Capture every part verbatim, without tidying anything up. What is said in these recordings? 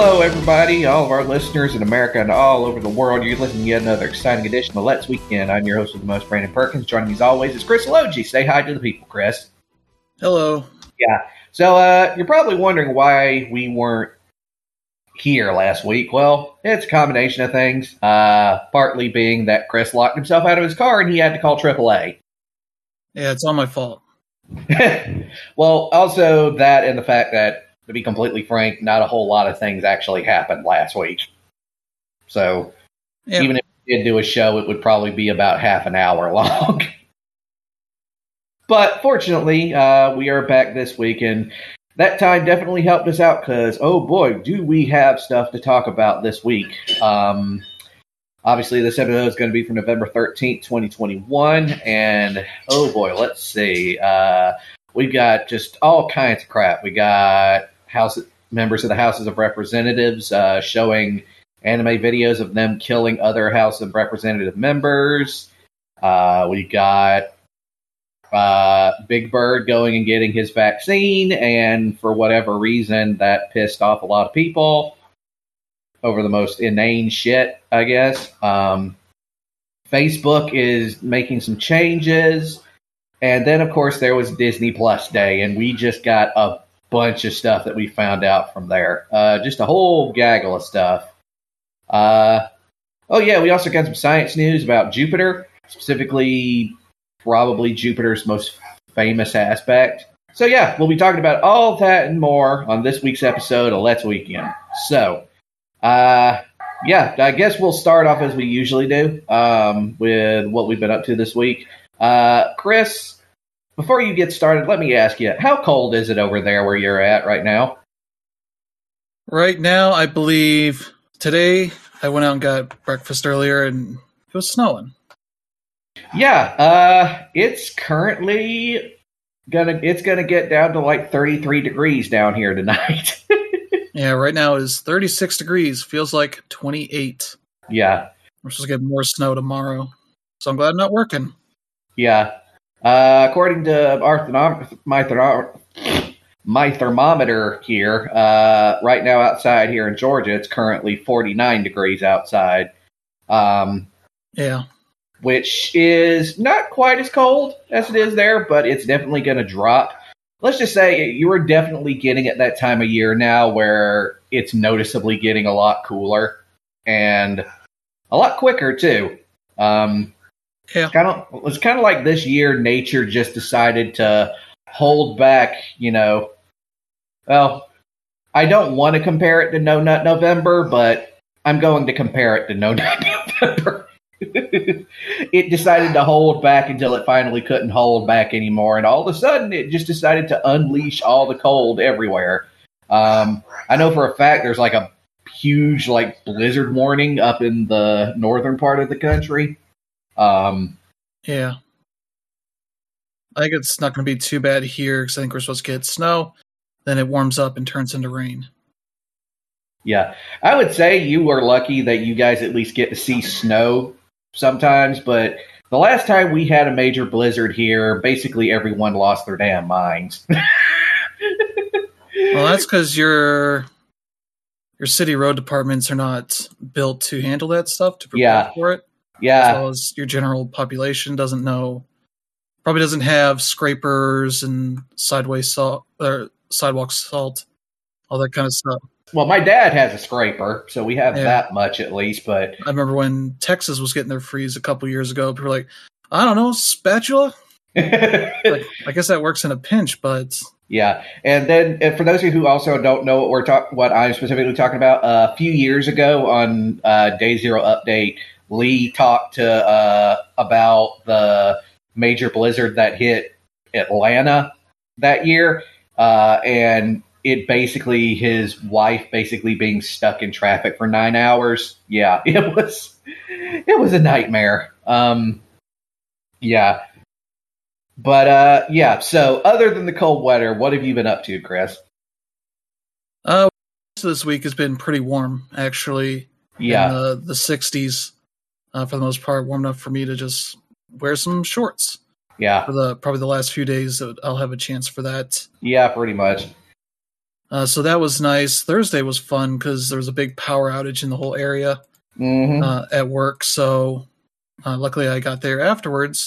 Hello, everybody, all of our listeners in America and all over the world. You're listening to yet another exciting edition of Let's Weekend. I'm your host with the most, Brandon Perkins. Joining me as always is Chris Logi. Say hi to the people, Chris. Hello. Yeah. So uh, you're probably wondering why we weren't here last week. Well, it's a combination of things. Uh, partly being that Chris locked himself out of his car and he had to call triple A. Yeah, it's all my fault. Well, also that and the fact that, to be completely frank, not a whole lot of things actually happened last week. So Yeah. even if we did do a show, it would probably be about half an hour long. But fortunately, uh, we are back this week, and that time definitely helped us out because, oh boy, do we have stuff to talk about this week. Um, obviously, this episode is going to be from November thirteenth, twenty twenty-one, and oh boy, let's see. Uh, we've got just all kinds of crap. We got House members of the Houses of Representatives uh, showing anime videos of them killing other House of Representative members. Uh, we got uh, Big Bird going and getting his vaccine, and for whatever reason, that pissed off a lot of people over the most inane shit, I guess. Um, Facebook is making some changes, and then, of course, there was Disney Plus Day, and we just got a bunch of stuff that we found out from there. Uh, just a whole gaggle of stuff. Uh, oh, yeah, we also got some science news about Jupiter, specifically probably Jupiter's most famous aspect. So, yeah, we'll be talking about all that and more on this week's episode of Let's Weekend. So, uh, yeah, I guess we'll start off as we usually do um, with what we've been up to this week. Uh, Chris, before you get started, let me ask you, how cold is it over there where you're at right now? Right now, I believe today I went out and got breakfast earlier and it was snowing. Yeah, uh, it's currently gonna it's gonna get down to like thirty-three degrees down here tonight. Yeah, right now is thirty-six degrees. Feels like twenty-eight. Yeah. We're supposed to get more snow tomorrow. So I'm glad I'm not working. Yeah. Uh, according to our thermom- my, thermom- my thermometer here, uh, right now outside here in Georgia, it's currently forty-nine degrees outside. Um, yeah. Which is not quite as cold as it is there, but it's definitely going to drop. Let's just say you are definitely getting at that time of year now where it's noticeably getting a lot cooler and a lot quicker, too. Um, Yeah. Kind of, it's kind of like this year, nature just decided to hold back, you know. Well, I don't want to compare it to No Nut November, but I'm going to compare it to No Nut November. It decided to hold back until it finally couldn't hold back anymore, and all of a sudden, it just decided to unleash all the cold everywhere. Um, I know for a fact there's like a huge like blizzard warning up in the northern part of the country. Um, yeah. I think it's not going to be too bad here because I think we're supposed to get snow. Then it warms up and turns into rain. Yeah. I would say you were lucky that you guys at least get to see snow sometimes, but the last time we had a major blizzard here, basically everyone lost their damn minds. Well, that's because your your city road departments are not built to handle that stuff, to prepare Yeah. for it. Yeah. As well as your general population doesn't know, probably doesn't have scrapers and sideways salt or sidewalk salt, all that kind of stuff. Well, my dad has a scraper, so we have Yeah. that much at least, but I remember when Texas was getting their freeze a couple years ago, people were like, I don't know, spatula? Like, I guess that works in a pinch, but yeah. And then and for those of you who also don't know what we're talk- what I'm specifically talking about, uh, a few years ago on uh, Day Zero Update, Lee talked to uh, about the major blizzard that hit Atlanta that year, uh, and it basically his wife basically being stuck in traffic for nine hours. Yeah, it was it was a nightmare. Um, yeah, but uh, yeah. So other than the cold weather, what have you been up to, Chris? uh, this week has been pretty warm, actually. Yeah, In the, the sixties, uh, for the most part, warm enough for me to just wear some shorts. yeah, For the probably the last few days, that I'll have a chance for that. yeah. Pretty much. Uh, so that was nice. Thursday was fun because there was a big power outage in the whole area Mm-hmm. uh, at work. So uh, luckily I got there afterwards,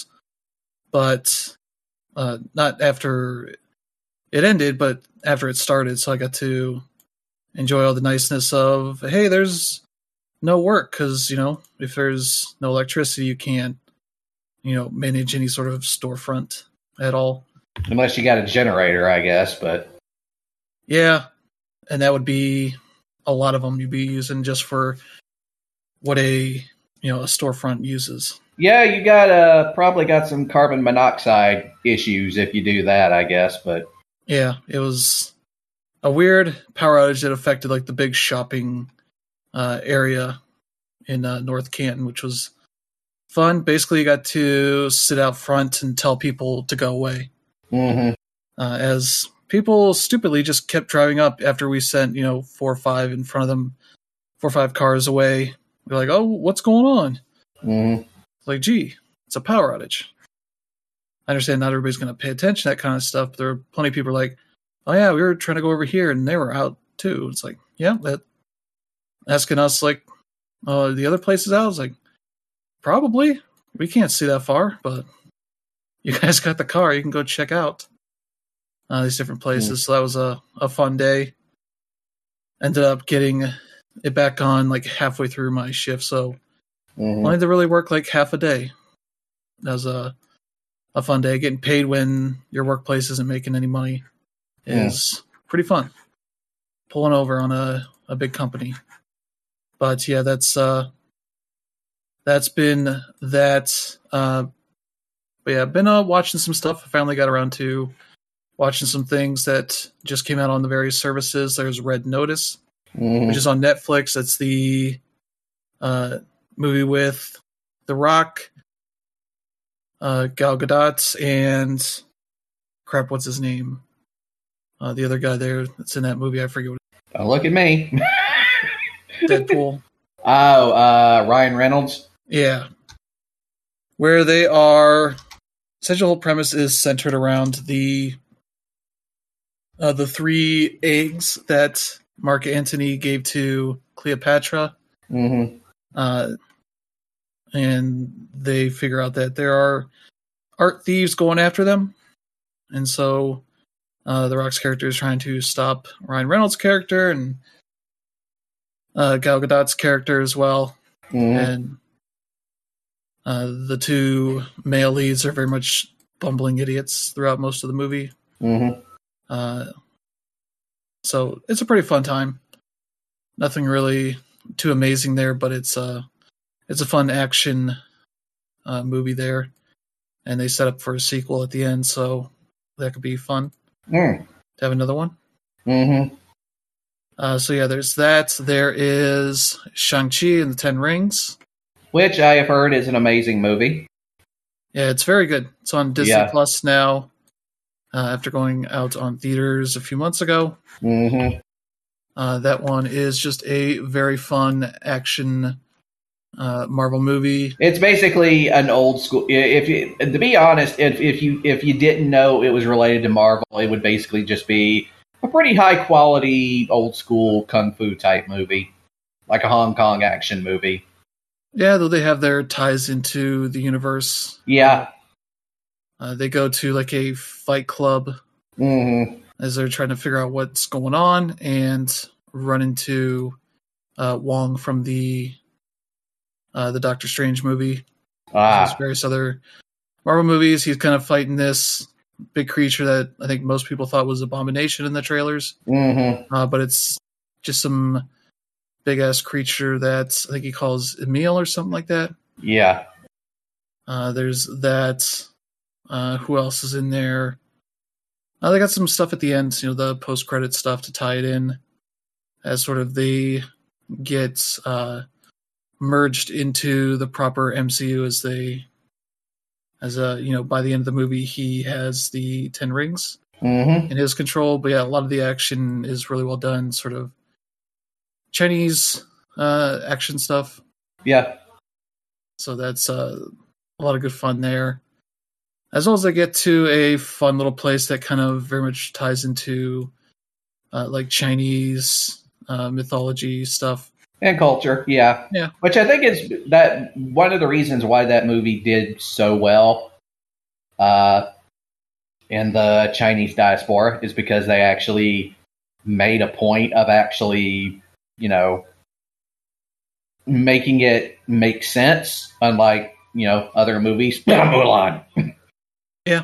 but uh, not after it ended, but after it started. So I got to enjoy all the niceness of, hey, there's no work because, you know, if there's no electricity, you can't, you know, manage any sort of storefront at all. Unless you got a generator, I guess, but... Yeah, and that would be a lot of them you'd be using just for what a, you know, a storefront uses. Yeah, you got uh, probably got some carbon monoxide issues if you do that, I guess, but... Yeah, it was a weird power outage that affected, like, the big shopping uh, area in uh, North Canton, which was fun. Basically, you got to sit out front and tell people to go away. Mm-hmm. Uh, as people stupidly just kept driving up after we sent, you know, four or five in front of them, four or five cars away. They're like, oh, what's going on? Mm-hmm. It's like, gee, it's a power outage. I understand not everybody's going to pay attention to that kind of stuff, but there are plenty of people like, oh, yeah, we were trying to go over here, and they were out, too. It's like, yeah, that asking us, like, uh, the other places out? I was like, probably. We can't see that far, but you guys got the car. You can go check out uh, these different places. Mm. So that was a, a fun day. Ended up getting it back on like halfway through my shift, so mm-hmm. wanted to really work like half a day. That was a a fun day. Getting paid when your workplace isn't making any money is yeah. pretty fun. Pulling over on a, a big company. But yeah, that's uh, that's been that. Uh, but yeah, I've been uh, watching some stuff. I finally got around to watching some things that just came out on the various services. There's Red Notice, mm-hmm. which is on Netflix. That's the uh, movie with The Rock, uh, Gal Gadot, and crap, what's his name? Uh, the other guy there that's in that movie, I forget what. Don't look at me. Deadpool. Oh, uh, Ryan Reynolds. Yeah, where they are. Essential whole premise is centered around the uh, the three eggs that Mark Antony gave to Cleopatra. Mm-hmm. Uh, and they figure out that there are art thieves going after them. And so uh, The Rock's character is trying to stop Ryan Reynolds' character and uh, Gal Gadot's character as well. Mm-hmm. And uh, the two male leads are very much bumbling idiots throughout most of the movie. Mm-hmm. Uh, so it's a pretty fun time. Nothing really too amazing there, but it's uh, it's a fun action uh, movie there. And they set up for a sequel at the end, so that could be fun mm. to have another one. Mm-hmm. Uh, so yeah, there's that. There is Shang-Chi and the Ten Rings. Which I have heard is an amazing movie. Yeah, it's very good. It's on Disney yeah. Plus now, uh, after going out on theaters a few months ago. Mm-hmm. Uh, that one is just a very fun action uh, Marvel movie. It's basically an old school. If you, to be honest, if, if you if you didn't know it was related to Marvel, it would basically just be a pretty high quality old school kung fu type movie, like a Hong Kong action movie. Yeah, though they have their ties into the universe. Yeah. Uh, they go to like a fight club mm-hmm. as they're trying to figure out what's going on and run into uh, Wong from the uh, the Doctor Strange movie. Ah. There's various other Marvel movies. He's kind of fighting this big creature that I think most people thought was Abomination in the trailers. Mm-hmm. Uh, but it's just some big ass creature that I think he calls Emil or something like that. Yeah. Uh, there's that. Uh, who else is in there? Uh, they got some stuff at the end, you know, the post credit stuff to tie it in, as sort of they get uh, merged into the proper M C U as they, as a you know, by the end of the movie, he has the Ten Rings mm-hmm. in his control. But yeah, a lot of the action is really well done, sort of Chinese uh, action stuff. Yeah. So that's uh, a lot of good fun there. As well as they get to a fun little place that kind of very much ties into uh, like Chinese uh, mythology stuff. And culture, yeah. Yeah. Which I think is that one of the reasons why that movie did so well uh, in the Chinese diaspora is because they actually made a point of actually, you know, making it make sense, unlike, you know, other movies. Mulan. Yeah.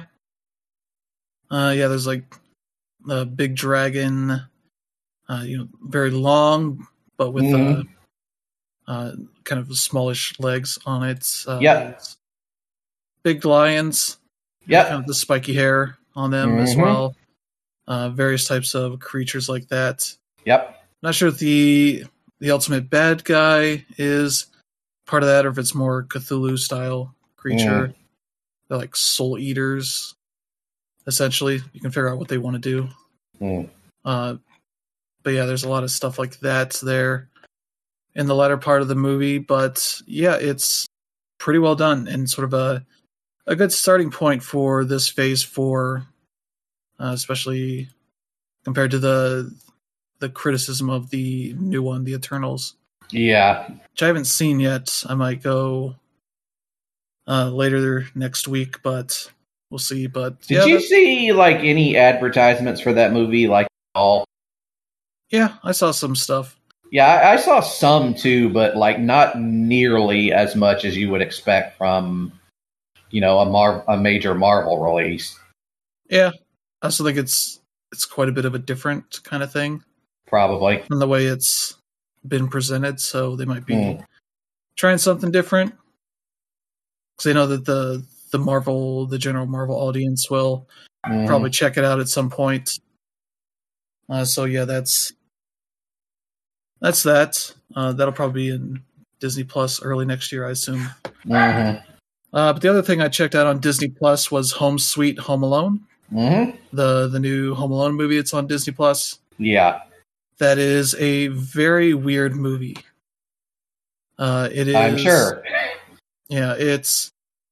Uh, yeah, there's like a big dragon, uh, you know, very long, but with Mhm. uh, uh, kind of smallish legs on it. Uh, Yep. there's big lions, Yep. kind of the spiky hair on them as Mhm. well. Uh, various types of creatures like that. Yep. Not sure if the the ultimate bad guy is part of that, or if it's more Cthulhu style creature. Mm. They're like soul eaters, essentially. You can figure out what they want to do. Mm. Uh, but yeah, there's a lot of stuff like that there in the latter part of the movie. But yeah, it's pretty well done and sort of a a good starting point for this phase four, uh, especially compared to the the criticism of the new one, The Eternals, Yeah. which I haven't seen yet. I might go uh, later next week, but we'll see. But Did yeah, you that- see like any advertisements for that movie? Like at all? yeah, I saw some stuff. Yeah, I, I saw some too, but like not nearly as much as you would expect from, you know, a Mar- a major Marvel release. Yeah, I also think it's it's quite a bit of a different kind of thing Probably. from the way it's been presented. So they might be Mm. trying something different because they know that the the Marvel, the general Marvel audience will Mhm. probably check it out at some point. Uh, so yeah, that's that's that. Uh, that'll probably be in Disney Plus early next year, I assume. Mhm. Uh, but the other thing I checked out on Disney Plus was Home Sweet Home Alone, Mhm. the the new Home Alone movie. It's on Disney Plus. Yeah. That is a very weird movie. Uh, it is. I'm sure. Yeah, it's.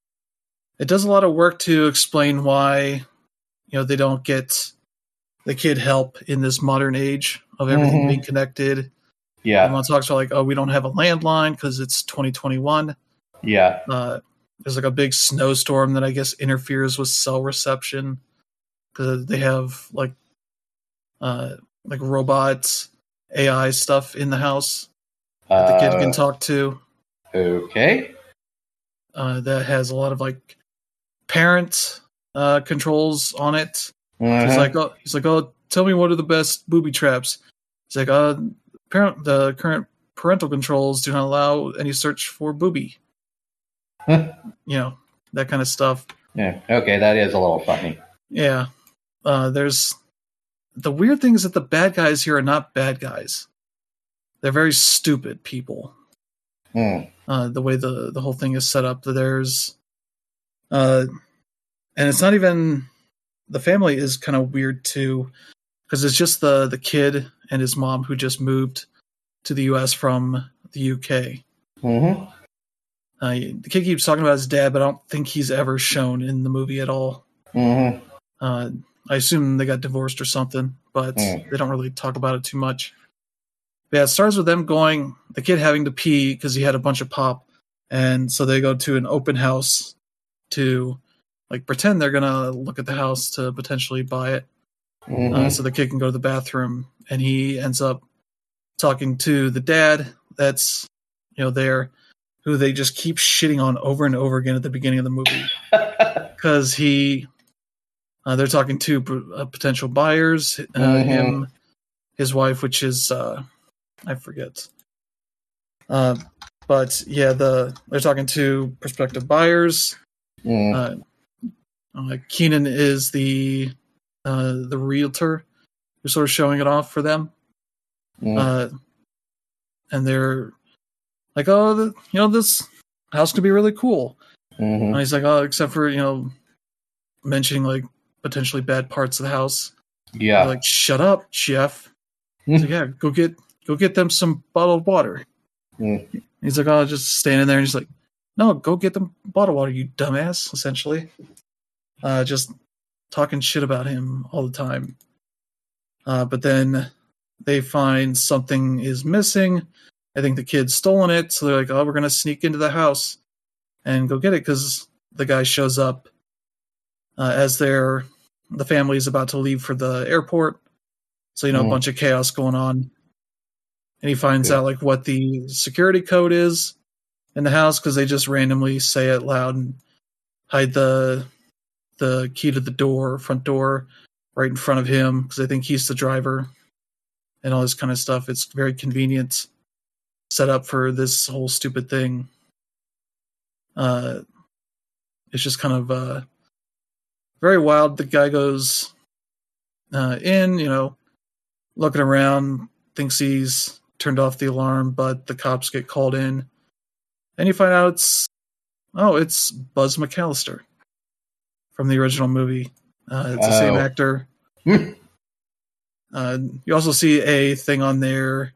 It does a lot of work to explain why, you know, they don't get the kid help in this modern age of everything Mhm. being connected. Yeah. Everyone talks about like, oh, we don't have a landline because it's twenty twenty-one. Yeah. Uh, there's like a big snowstorm that I guess interferes with cell reception because they have like, uh, like robots, A I stuff in the house that the kid can Uh, talk to. okay. Uh, that has a lot of like parent uh, controls on it. Uh-huh. He's like, oh, he's like, oh, tell me what are the best booby traps. He's like, uh, parent, the current parental controls do not allow any search for booby. Huh. You know, that kind of stuff. Yeah. Okay, that is a little funny. Yeah. Uh, there's the weird thing is that the bad guys here are not bad guys. They're very stupid people. Mm. Uh, the way the, the whole thing is set up, there's, uh, and it's not even, the family is kind of weird too, because it's just the, the kid and his mom who just moved to the U S from the U K. Mm-hmm. Uh, the kid keeps talking about his dad, but I don't think he's ever shown in the movie at all. Mm-hmm. Uh, I assume they got divorced or something, but Mm. they don't really talk about it too much. But yeah, it starts with them going, the kid having to pee because he had a bunch of pop, and so they go to an open house to like pretend they're gonna look at the house to potentially buy it. Mm-hmm. Uh, so the kid can go to the bathroom, and he ends up talking to the dad that's, you know, there, who they just keep shitting on over and over again at the beginning of the movie. Because he, uh, they're talking to uh, potential buyers, uh, Mhm. him, his wife, which is, uh, I forget. Uh, but yeah, the they're talking to prospective buyers. Mm. Uh, uh, Keenan is the uh, the realtor who's sort of showing it off for them. Mm. Uh, and they're like, oh, the, you know, this house could be really cool. Mhm. And he's like, oh, except for, you know, mentioning like potentially bad parts of the house. Yeah. They're like, shut up, Jeff. He's like, yeah, go get go get them some bottled water. Mm. He's like, oh, just standing there, and he's like, no, go get them bottled water, you dumbass. Essentially, uh, just talking shit about him all the time. Uh, but then they find something is missing. I think the kid's stolen it, so they're like, "Oh, we're gonna sneak into the house and go get it," because the guy shows up uh, as they're the family is about to leave for the airport. So you know, Mm. a bunch of chaos going on, and he finds Yeah. out like what the security code is in the house because they just randomly say it loud and hide the the key to the door, front door, right in front of him because they think he's the driver and all this kind of stuff. It's very convenient set up for this whole stupid thing. Uh, it's just kind of uh, very wild. The guy goes uh, in, you know, looking around, thinks he's turned off the alarm, but the cops get called in, and you find out it's oh, it's Buzz McAllister from the original movie. Uh, it's the same Oh. actor. uh, you also see a thing on their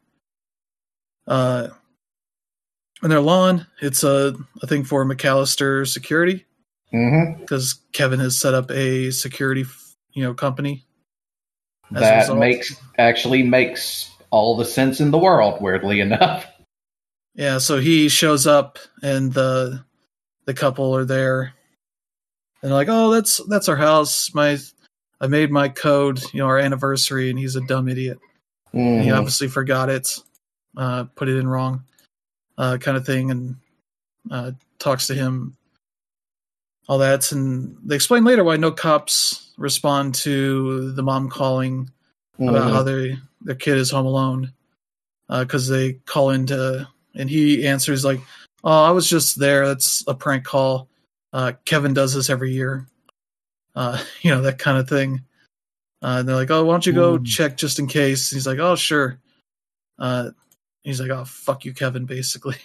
uh, on their lawn. It's a, a thing for McAllister Security Mm-hmm. because Kevin has set up a security, you know, company. As a That result. makes actually makes all the sense in the world, weirdly enough. Yeah, so he shows up and the the couple are there. And they're like, "Oh, that's that's our house. My I made my code, you know, our anniversary," and he's a dumb idiot. And he Mhm. obviously forgot it, uh, put it in wrong, uh, kind of thing, and uh, talks to him. All that, and they explain later why no cops respond to the mom calling about Mhm. how they their kid is home alone, because they call into and he answers like, "Oh, I was just there. That's a prank call. Uh, Kevin does this every year, uh, you know, that kind of thing." Uh, and they're like, "Oh, why don't you go Mm. check just in case?" He's like, "Oh, sure." Uh, he's like, "Oh, fuck you, Kevin," basically,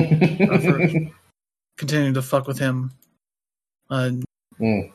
continuing to fuck with him. Uh, Mm.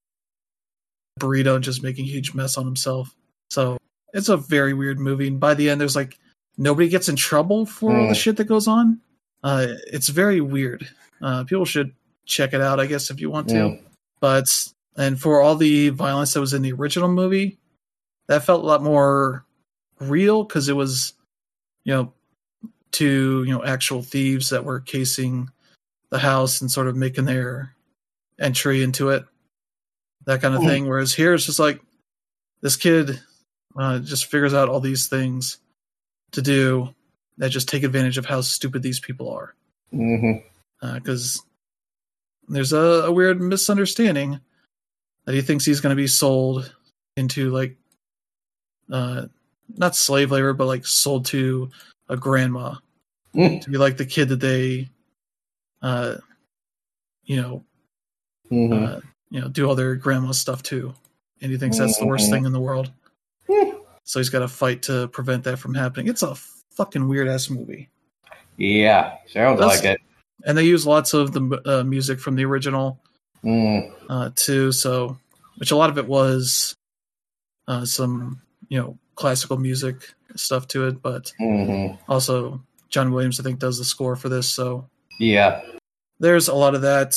Burrito just making a huge mess on himself. So it's a very weird movie. And by the end, there's like nobody gets in trouble for all the Mm. shit that goes on. Uh, it's very weird. Uh, people should check it out, I guess, if you want to. Mm. But and for all the violence that was in the original movie, that felt a lot more real because it was, you know, to you know actual thieves that were casing the house and sort of making their entry into it, that kind of Mm. thing. Whereas here, it's just like this kid uh, just figures out all these things to do that just take advantage of how stupid these people are. Mhm. Because uh, there's a, a weird misunderstanding that he thinks he's going to be sold into like uh, not slave labor, but like sold to a grandma Mm. to be like the kid that they, uh, you know, Mhm. uh, you know, do all their grandma stuff too. And he thinks that's the worst Mhm. thing in the world. Mm. So he's got to fight to prevent that from happening. It's a fucking weird ass movie. Yeah, sounds That's- like it. And they use lots of the uh, music from the original Mm. uh, too. So, which a lot of it was uh, some, you know, classical music stuff to it, but Mhm. also John Williams, I think, does the score for this. So Yeah. there's a lot of that.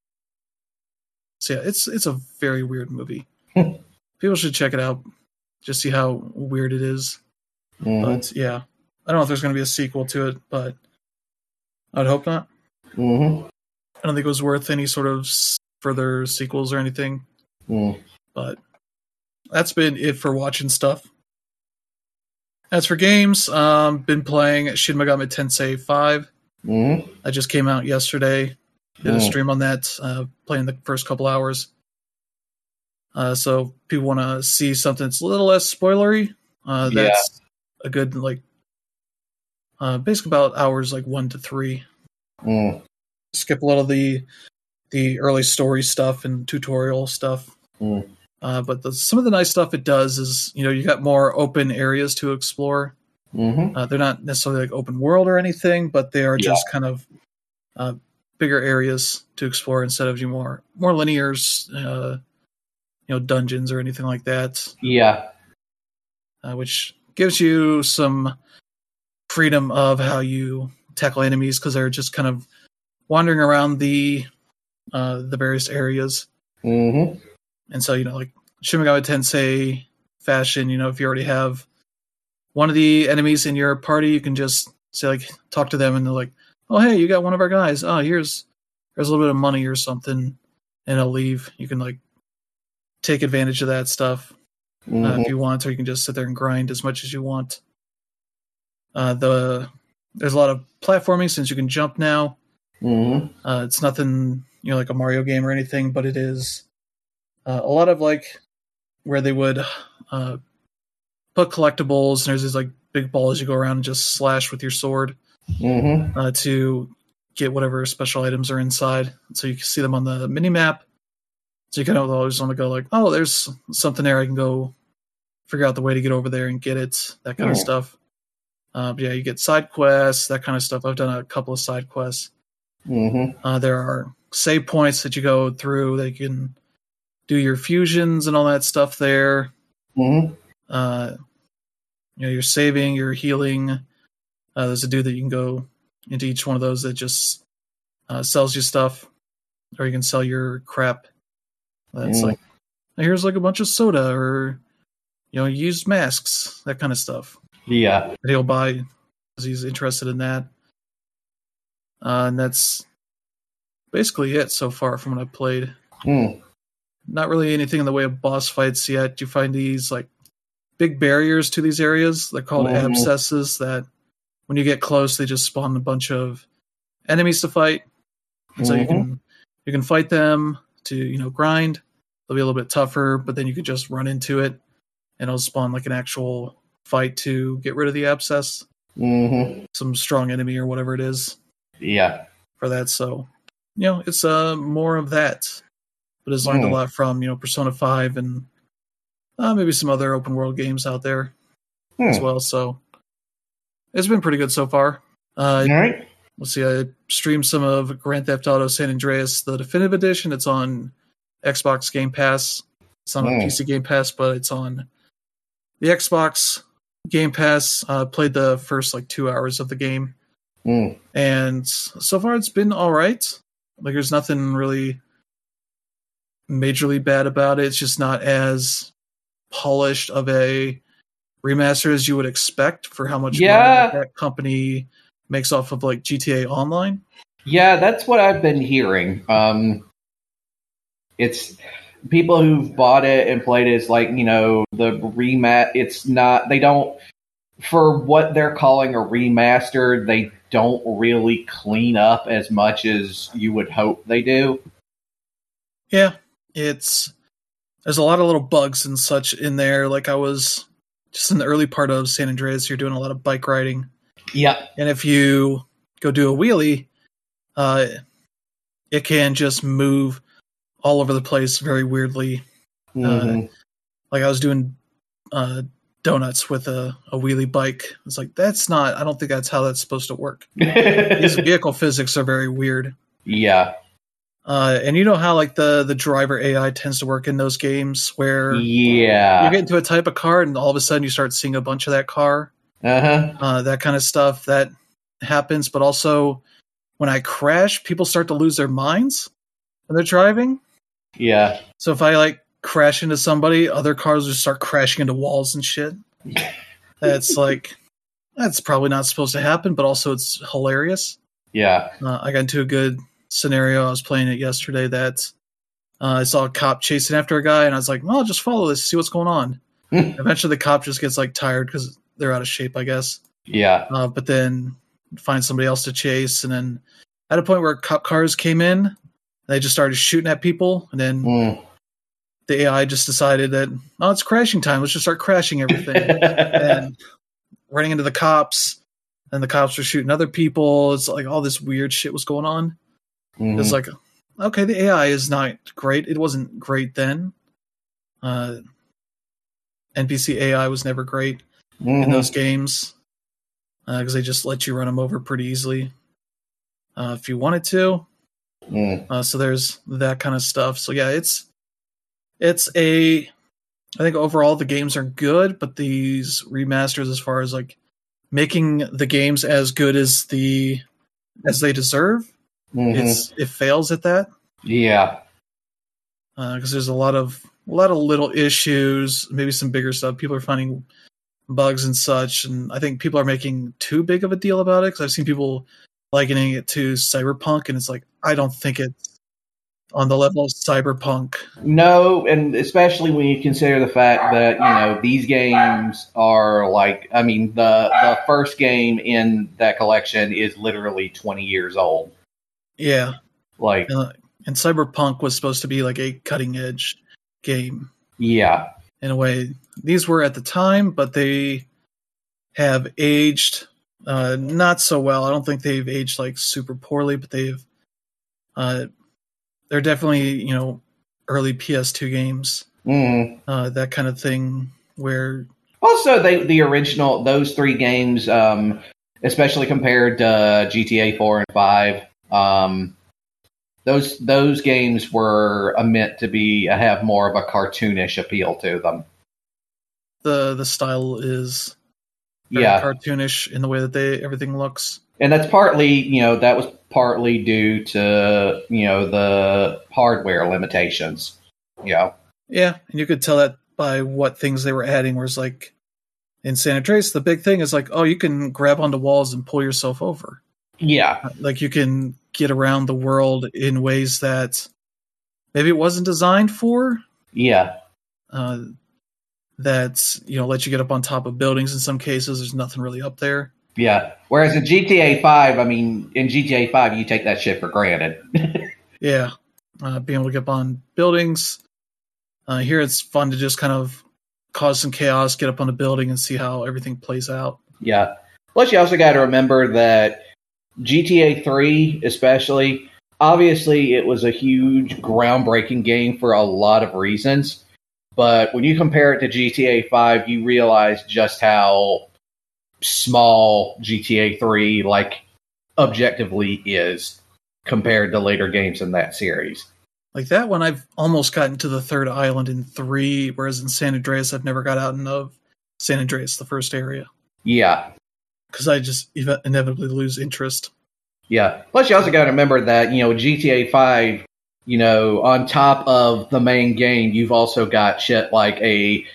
So yeah, it's it's a very weird movie. People should check it out, just see how weird it is. Mhm. But yeah, I don't know if there's going to be a sequel to it, but I'd hope not. Mhm. I don't think it was worth any sort of s- further sequels or anything. Mm. But that's been it for watching stuff. As for games, um, been playing Shin Megami Tensei five. Mhm. That just came out yesterday. Did a Mm. stream on that, uh, playing the first couple hours. Uh, so if people want to see something that's a little less spoilery, uh, Yeah. that's a good like uh, basically about hours like one to three. Mm. Skip a lot of the the early story stuff and tutorial stuff. Mm. Uh, but the, some of the nice stuff it does is, you know, you got more open areas to explore. Mhm. Uh, they're not necessarily like open world or anything, but they are Yeah. just kind of uh, bigger areas to explore instead of you more more linear, uh, you know, dungeons or anything like that. Yeah. Uh, which gives you some freedom of how you tackle enemies because they're just kind of wandering around the uh, the various areas. Mhm. And so, you know, like Shin Megami Tensei fashion. You know, if you already have one of the enemies in your party, you can just say like talk to them, and they're like, "Oh, hey, you got one of our guys. Oh, here's here's a little bit of money or something," and I'll leave. You can like take advantage of that stuff Mm-hmm. uh, if you want, or you can just sit there and grind as much as you want. Uh, the there's a lot of platforming since you can jump now. Mm-hmm. Uh, it's nothing, you know, like a Mario game or anything, but it is uh, a lot of like where they would uh, put collectibles, and there's these like big balls you go around and just slash with your sword Mm-hmm. uh, to get whatever special items are inside. So you can see them on the mini map. So you kind of always want to go like, oh, there's something there. I can go figure out the way to get over there and get it. That kind Yeah. of stuff. Uh, but yeah, you get side quests, that kind of stuff. I've done a couple of side quests. Mm-hmm. Uh, there are save points that you go through that you can do your fusions and all that stuff there. Mm-hmm. Uh, you know, you're saving, you're healing. Uh, there's a dude that you can go into each one of those that just uh, sells you stuff, or you can sell your crap. That's Mm. like, here's like a bunch of soda, or you know, used masks, that kind of stuff Yeah. that he'll buy because he's interested in that. Uh, and that's basically it so far from what I've played. Mm. Not really anything in the way of boss fights yet. You find these like big barriers to these areas. They're called Mhm. abscesses that when you get close, they just spawn a bunch of enemies to fight. And so you Mhm. can you can fight them to, you know, grind. They'll be a little bit tougher, but then you could just run into it and it'll spawn like an actual fight to get rid of the abscess. Mm-hmm. Some strong enemy or whatever it is Yeah. for that. So, you know, it's uh more of that. But it's learned Mm. a lot from, you know, Persona five and uh, maybe some other open world games out there Hmm. as well. So it's been pretty good so far. Uh, All right. let's see, I streamed some of Grand Theft Auto San Andreas, the definitive edition. It's on Xbox Game Pass. It's not on Mm. P C Game Pass, but it's on the Xbox Game Pass. Uh, played the first like two hours of the game, Mm. and so far it's been all right. Like there's nothing really majorly bad about it. It's just not as polished of a remaster as you would expect for how much Yeah. money that, that company makes off of like G T A Online. Yeah, that's what I've been hearing. Um, it's people who've bought it and played it. It's like, you know, the remat. It's not. They don't for what they're calling a remaster. They don't really clean up as much as you would hope they do. Yeah, it's there's a lot of little bugs and such in there. Like I was just in the early part of San Andreas, you're doing a lot of bike riding, Yeah. and if you go do a wheelie, uh, it can just move all over the place very weirdly. Mhm. Like I was doing uh, donuts with a, a wheelie bike. It's like that's not. I don't think that's how that's supposed to work. These vehicle physics are very weird. Yeah. Uh, and you know how like the the driver A I tends to work in those games where Yeah. you get into a type of car and all of a sudden you start seeing a bunch of that car, Uh-huh. uh, that kind of stuff that happens. But also when I crash, people start to lose their minds when they're driving. Yeah. So if I like crash into somebody, other cars just start crashing into walls and shit. That's like, that's probably not supposed to happen, but also it's hilarious. Yeah. Uh, I got into a good scenario. I was playing it yesterday that uh, I saw a cop chasing after a guy, and I was like, well, I'll just follow this, see what's going on. Eventually the cop just gets like tired because they're out of shape, I guess. Yeah. Uh, but then find somebody else to chase, and then at a point where cop cars came in, they just started shooting at people, and then Mm. the A I just decided that, oh, it's crashing time. Let's just start crashing everything. And running into the cops, and the cops were shooting other people. It's like all this weird shit was going on. Mhm. It's like, okay, the A I is not great. It wasn't great then. Uh, N P C A I was never great Mhm. in those games because they just let you run them over pretty easily uh, if you wanted to. Mm. Uh, so there's that kind of stuff. So yeah, it's it's a. I think overall the games are good, but these remasters, as far as like making the games as good as the as they deserve, Mhm. it's it fails at that Yeah. because there's a lot of a lot of little issues, maybe some bigger stuff. People are finding bugs and such, and I think people are making too big of a deal about it because I've seen people likening it to Cyberpunk, and it's like, I don't think it's on the level of Cyberpunk. No, and especially when you consider the fact that, you know, these games are like, I mean, the the first game in that collection is literally twenty years old. Yeah. Like, and, and Cyberpunk was supposed to be like a cutting edge game. Yeah. In a way. These were at the time, but they have aged uh, not so well. I don't think they've aged like super poorly, but they've uh, they're definitely, you know, early P S two games. Mm. Uh, that kind of thing where also they the original those three games, um, especially compared to G T A four and five, um, those those games were meant to be uh, have more of a cartoonish appeal to them. The the style is very yeah cartoonish in the way that they everything looks. And that's partly, you know, that was partly due to, you know, the hardware limitations. You know? Yeah, and you could tell that by what things they were adding, whereas like in San Andreas, the big thing is like, oh, you can grab onto walls and pull yourself over. Yeah. Like you can get around the world in ways that maybe it wasn't designed for. Yeah. Uh, that, you know, let you get up on top of buildings in some cases. There's nothing really up there. Yeah. Whereas in G T A five, I mean, in G T A five, you take that shit for granted. yeah. Uh, being able to get up on buildings. Uh, here it's fun to just kind of cause some chaos, get up on a building and see how everything plays out. Yeah. Plus, you also got to remember that G T A three, especially, obviously it was a huge, groundbreaking game for a lot of reasons. But when you compare it to G T A five, you realize just how small G T A three, like, objectively is compared to later games in that series. Like that one, I've almost gotten to the third island in three, whereas in San Andreas, I've never got out of San Andreas, the first area. Yeah. Because I just inevitably lose interest. Yeah. Plus, you also got to remember that, you know, G T A five, you know, on top of the main game, you've also got shit like a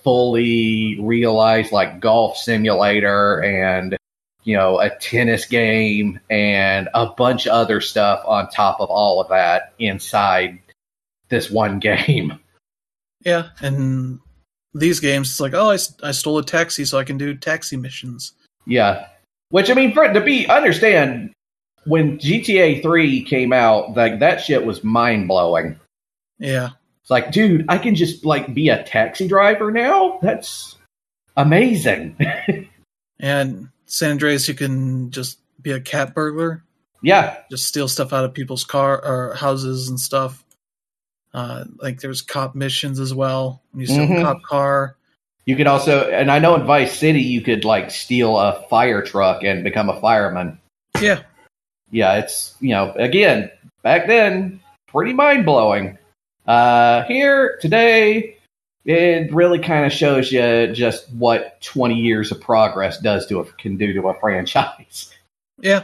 fully realized, like, golf simulator and, you know, a tennis game and a bunch of other stuff on top of all of that inside this one game. Yeah, and these games, it's like, oh, I, I stole a taxi so I can do taxi missions. Yeah. Which, I mean, for to be, understand, when G T A three came out, like, that shit was mind-blowing. Yeah. It's like, dude, I can just, like, be a taxi driver now? That's amazing. And San Andreas, you can just be a cat burglar. Yeah. Just steal stuff out of people's car or houses and stuff. Uh, like, there's cop missions as well. When you steal mm-hmm. a cop car. You could also, and I know in Vice City, you could, like, steal a fire truck and become a fireman. Yeah. Yeah, it's, you know, again, back then, pretty mind-blowing. Uh, here, today, it really kind of shows you just what twenty years of progress does to a, can do to a franchise. Yeah.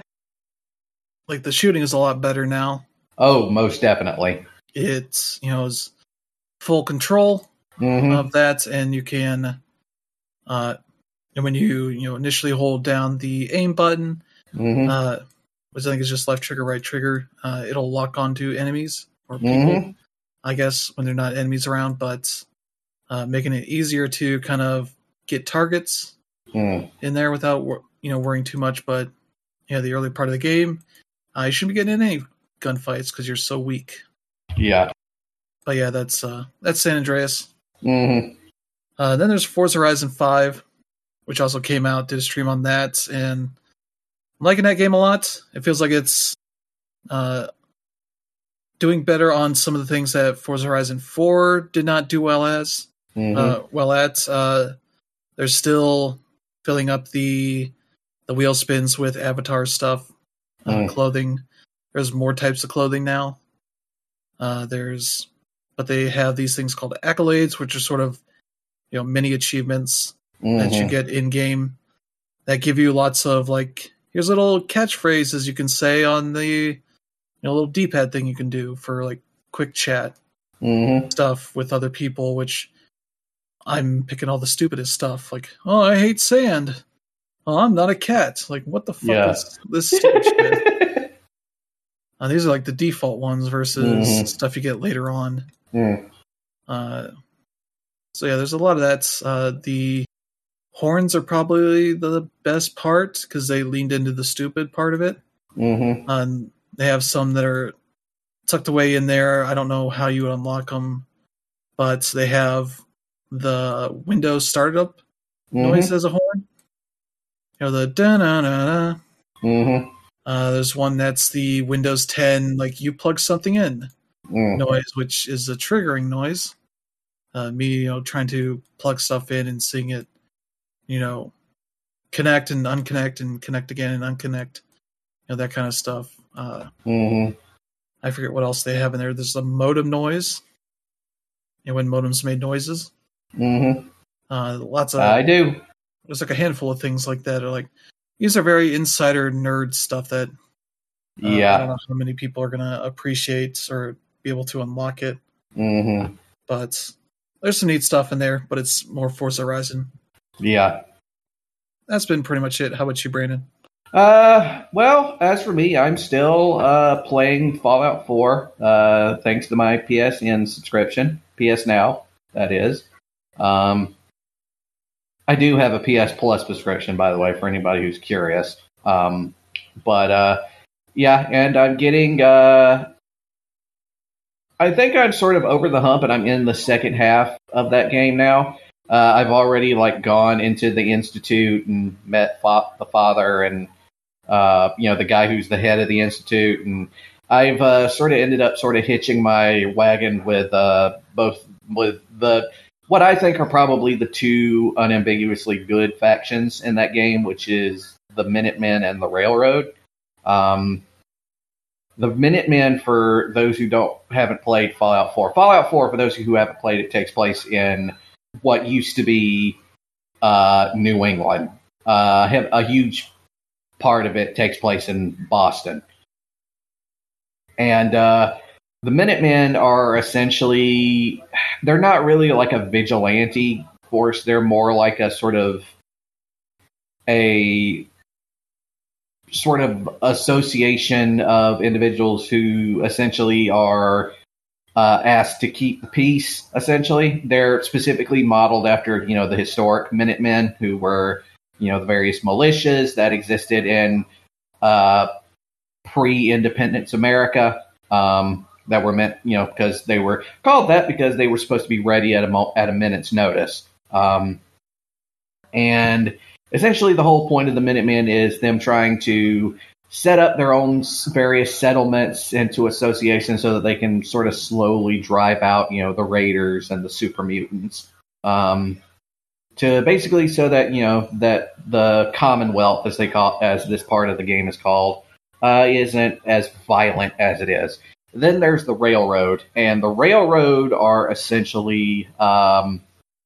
Like, the shooting is a lot better now. Oh, most definitely. It's, you know, it's full control mm-hmm. of that, and you can, uh, and when you, you know, initially hold down the aim button, mm-hmm. uh, which I think is just left trigger, right trigger, uh, it'll lock onto enemies or people, mm-hmm. I guess, when they're not enemies around, but uh, making it easier to kind of get targets mm. in there without, you know, worrying too much. But, you know, the early part of the game, uh, you shouldn't be getting in any gunfights because you're so weak. Yeah. But yeah, that's uh, that's San Andreas. Mm-hmm. Uh, then there's Forza Horizon five, which also came out, did a stream on that, and I'm liking that game a lot. It feels like it's uh, doing better on some of the things that Forza Horizon four did not do well as. Mm-hmm. Uh, well at. Uh, they're still filling up the the wheel spins with Avatar stuff, uh, mm. clothing. There's more types of clothing now. Uh, there's, but they have these things called accolades, which are sort of, you know, mini achievements mm-hmm. that you get in game that give you lots of, like, here's little catchphrases you can say on the, you know, little D-pad thing you can do for, like, quick chat. mm-hmm. stuff with other people, which I'm picking all the stupidest stuff. Like, oh, I hate sand. Oh, I'm not a cat. Like, what the fuck Yeah. is this stupid shit? Uh, these are like the default ones versus mm-hmm. stuff you get later on. Mm. Uh, so yeah, there's a lot of that. Uh, the horns are probably the best part because they leaned into the stupid part of it. Mm-hmm. Um, they have some that are tucked away in there. I don't know how you would unlock them, but they have the Windows startup mm-hmm. noise as a horn. You know, the da-na-na-na. Mm-hmm. Uh, there's one that's the Windows ten, like you plug something in mm. noise, which is a triggering noise. Uh, me, you know, trying to plug stuff in and seeing it, you know, connect and unconnect and connect again and unconnect, you know, that kind of stuff. Uh, mm-hmm. I forget what else they have in there. There's a modem noise. You know, when modems made noises. Mm-hmm. Uh, lots of. I do. There's like a handful of things like that. Are like these are very insider nerd stuff that. Uh, yeah. I don't know how many people are gonna appreciate or be able to unlock it. Mm-hmm. But there's some neat stuff in there. But it's more Forza Horizon. Yeah. That's been pretty much it. How about you, Brandon? Uh, well, as for me, I'm still uh, playing Fallout four, uh, thanks to my P S N subscription. P S Now, that is. Um, I do have a P S Plus subscription, by the way, for anybody who's curious. Um, but, uh, yeah, and I'm getting... Uh, I think I'm sort of over the hump, and I'm in the second half of that game now. Uh, I've already, like, gone into the Institute and met fa- the father and... Uh, you know, the guy who's the head of the Institute. And I've uh, sort of ended up sort of hitching my wagon with uh, both with the what I think are probably the two unambiguously good factions in that game, which is the Minutemen and the Railroad. Um, the Minutemen, for those who don't haven't played Fallout four, Fallout four, for those who haven't played it, takes place in what used to be uh, New England. Uh, have a huge part of it takes place in Boston. And uh, the Minutemen are essentially, they're not really like a vigilante force. They're more like a sort of a sort of association of individuals who essentially are uh, asked to keep the peace, essentially. They're specifically modeled after, you know, the historic Minutemen, who were, you know, the various militias that existed in uh, pre-independence America um, that were meant, you know, because they were called that because they were supposed to be ready at a mo- at a minute's notice. Um, and essentially the whole point of the Minutemen is them trying to set up their own various settlements into associations so that they can sort of slowly drive out, you know, the raiders and the super mutants. Um, To basically so that, you know, that the Commonwealth, as they call, as this part of the game is called, uh, isn't as violent as it is. Then there's the Railroad, and the Railroad are essentially, um,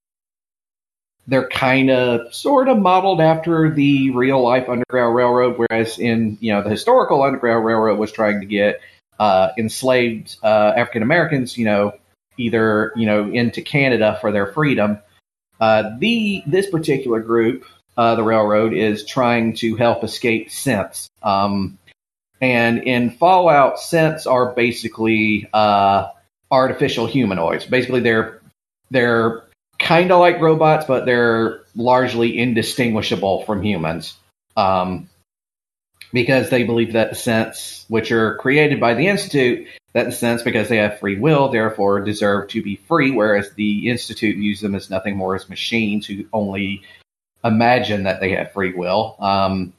they're kind of sort of modeled after the real life Underground Railroad, whereas in, you know, the historical Underground Railroad was trying to get uh, enslaved uh, African Americans, you know, either, you know, into Canada for their freedom. Uh, the this particular group, uh, the Railroad, is trying to help escape synths. Um, and in Fallout, synths are basically uh, artificial humanoids. Basically, they're they're kind of like robots, but they're largely indistinguishable from humans. Um, because they believe that the synths, which are created by the Institute, that the synths, because they have free will, therefore deserve to be free, whereas the Institute views them as nothing more as machines who only imagine that they have free will. Um,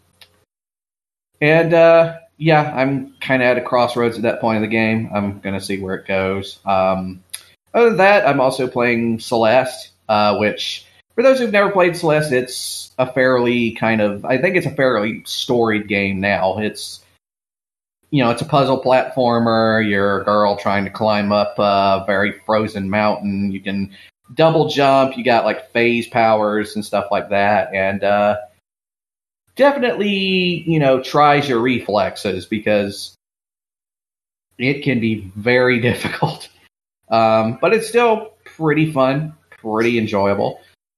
and, uh, yeah, I'm kind of at a crossroads at that point in the game. I'm going to see where it goes. Um, other than that, I'm also playing Celeste, uh, which, for those who've never played Celeste, it's a fairly kind of, I think it's a fairly storied game now. It's, you know, it's a puzzle platformer. You're a girl trying to climb up a very frozen mountain. You can double jump. You got like phase powers and stuff like that. And uh, definitely, you know, tries your reflexes because it can be very difficult. Um, but it's still pretty fun, pretty enjoyable.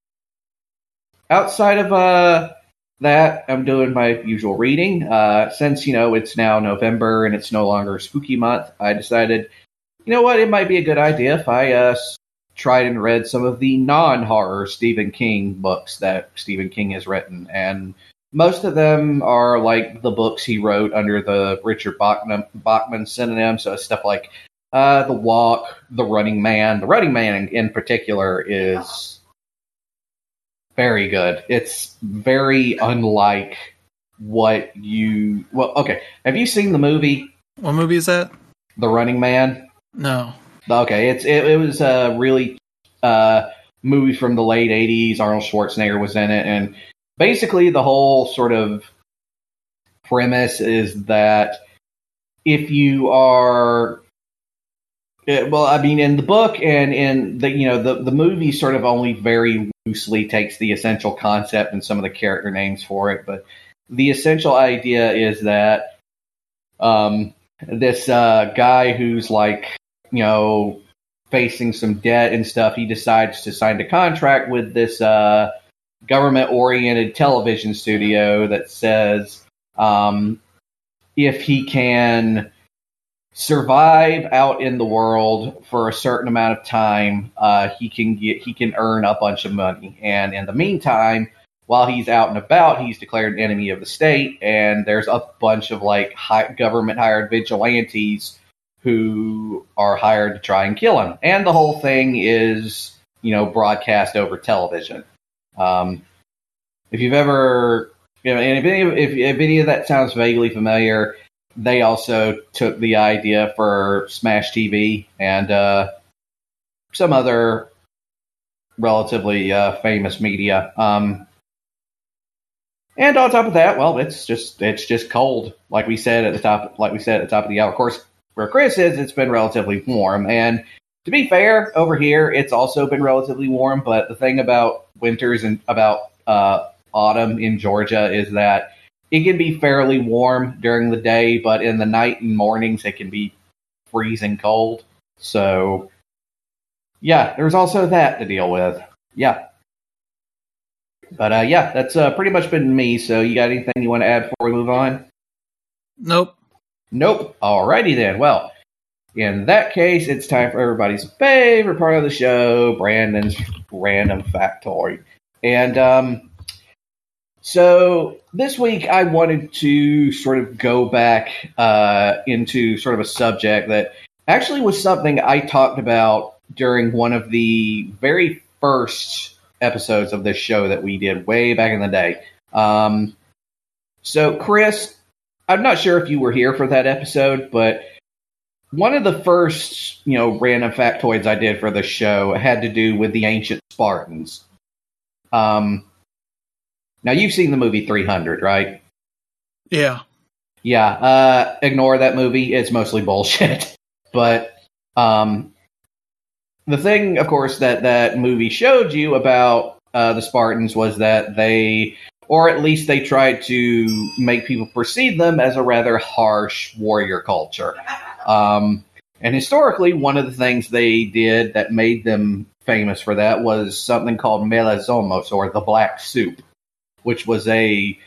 Outside of uh, that, I'm doing my usual reading. Uh, since, you know, it's now November and it's no longer spooky month, I decided, you know what, it might be a good idea if I uh, tried and read some of the non-horror Stephen King books that Stephen King has written. And most of them are like the books he wrote under the Richard Bachman, Bachman synonym. So stuff like uh, The Walk, The Running Man. The Running Man in particular is very good. It's very unlike what you... Well, okay. Have you seen the movie? What movie is that? The Running Man? No. Okay, it's it, it was a really uh, movie from the late eighties. Arnold Schwarzenegger was in it, and basically the whole sort of premise is that if you are, well, I mean, in the book and in the you know the the movie sort of only very loosely takes the essential concept and some of the character names for it, but the essential idea is that um, this uh, guy who's like, you know, facing some debt and stuff, he decides to sign a contract with this uh, government-oriented television studio that says um, if he can survive out in the world for a certain amount of time, uh, he can get he can earn a bunch of money. And in the meantime, while he's out and about, he's declared an enemy of the state, and there's a bunch of like high, government-hired vigilantes who are hired to try and kill him. And the whole thing is, you know, broadcast over television. Um, if you've ever, you know, and if any, if, if any of that sounds vaguely familiar, they also took the idea for Smash T V and uh, some other relatively uh, famous media. Um, and on top of that, well, it's just it's just cold, like we said at the top, like we said at the top of the hour. Of course, where Chris is, it's been relatively warm. And to be fair, over here, it's also been relatively warm. But the thing about winters and about uh, autumn in Georgia is that it can be fairly warm during the day, but in the night and mornings, it can be freezing cold. So, yeah, there's also that to deal with. Yeah. But, uh, yeah, that's uh, pretty much been me. So you got anything you want to add before we move on? Nope. Nope. Alrighty then. Well, in that case, it's time for everybody's favorite part of the show, Brandon's Random Factoid. And um, so this week I wanted to sort of go back uh, into sort of a subject that actually was something I talked about during one of the very first episodes of this show that we did way back in the day. Um, so, Chris, I'm not sure if you were here for that episode, but one of the first, you know, random factoids I did for the show had to do with the ancient Spartans. Um, now, you've seen the movie three hundred, right? Yeah. Yeah. Uh, ignore that movie. It's mostly bullshit. But um, the thing, of course, that that movie showed you about uh, the Spartans was that they... or at least they tried to make people perceive them as a rather harsh warrior culture. Um, and historically, one of the things they did that made them famous for that was something called melazomos, or the black soup, which was a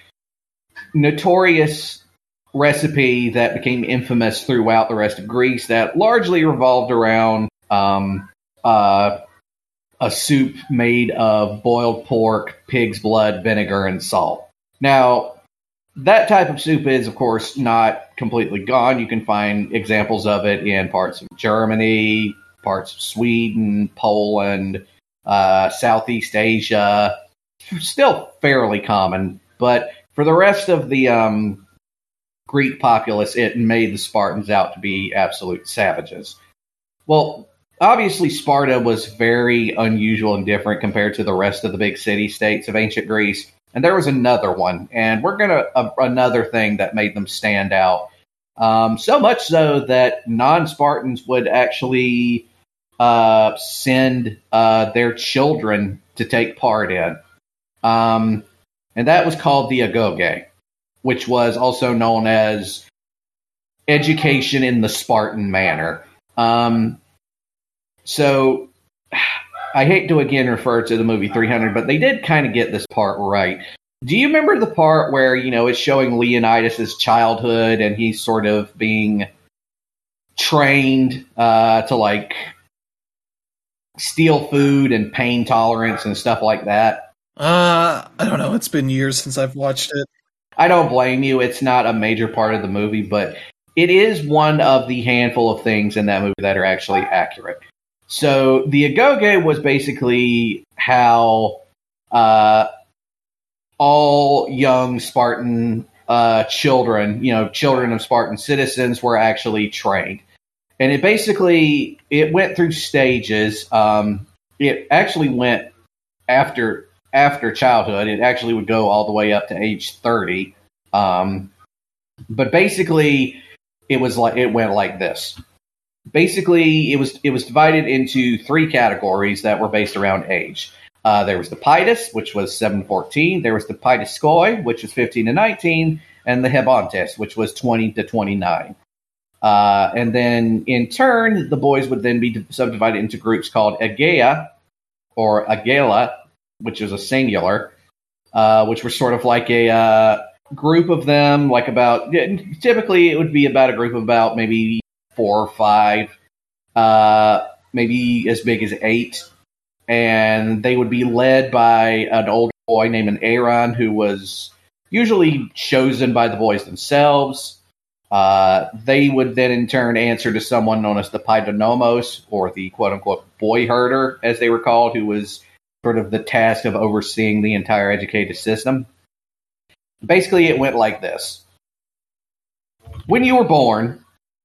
notorious recipe that became infamous throughout the rest of Greece that largely revolved around um, uh, a soup made of boiled pork, pig's blood, vinegar, and salt. Now, that type of soup is, of course, not completely gone. You can find examples of it in parts of Germany, parts of Sweden, Poland, uh, Southeast Asia. Still fairly common, but for the rest of the um, Greek populace, it made the Spartans out to be absolute savages. Well, obviously, Sparta was very unusual and different compared to the rest of the big city-states of ancient Greece. And there was another one, and we're going to, uh, another thing that made them stand out. Um, so much so that non-Spartans would actually uh, send uh, their children to take part in. Um, and that was called the agoge, which was also known as education in the Spartan manner. Um, So I hate to again refer to the movie three hundred, but they did kind of get this part right. Do you remember the part where, you know, it's showing Leonidas' childhood and he's sort of being trained uh, to, like, steal food and pain tolerance and stuff like that? Uh, I don't know. It's been years since I've watched it. I don't blame you. It's not a major part of the movie, but it is one of the handful of things in that movie that are actually accurate. So the Agoge was basically how uh, all young Spartan uh, children, you know, children of Spartan citizens were actually trained. And it basically, it went through stages. Um, it actually went after after childhood. It actually would go all the way up to age thirty. Um, but basically, it was like it went like this. Basically, it was it was divided into three categories that were based around age. Uh, there was the Pidus, which was seven to fourteen. There was the Piduscoi, which was fifteen to nineteen. And the Hebontes, which was twenty to twenty-nine. Uh, and then, in turn, the boys would then be subdivided into groups called Ageia, or Agela, which is a singular, uh, which were sort of like a uh, group of them, like about, typically it would be about a group of about maybe four or five, uh, maybe as big as eight. And they would be led by an older boy named an Aaron, who was usually chosen by the boys themselves. Uh, they would then in turn answer to someone known as the Paidonomos, or the quote-unquote boy herder, as they were called, who was sort of the task of overseeing the entire educated system. Basically, it went like this. When you were born,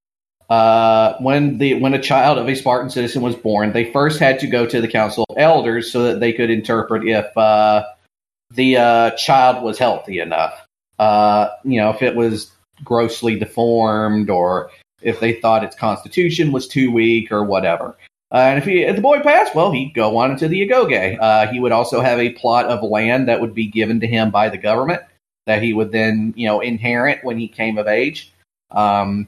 uh, when the when a child of a Spartan citizen was born, they first had to go to the Council of Elders so that they could interpret if uh, the uh, child was healthy enough. Uh, you know, if it was grossly deformed, or if they thought its constitution was too weak, or whatever. Uh, and if, he, if the boy passed, well, he'd go on into the Agoge. Uh, he would also have a plot of land that would be given to him by the government that he would then, you know, inherit when he came of age. Um,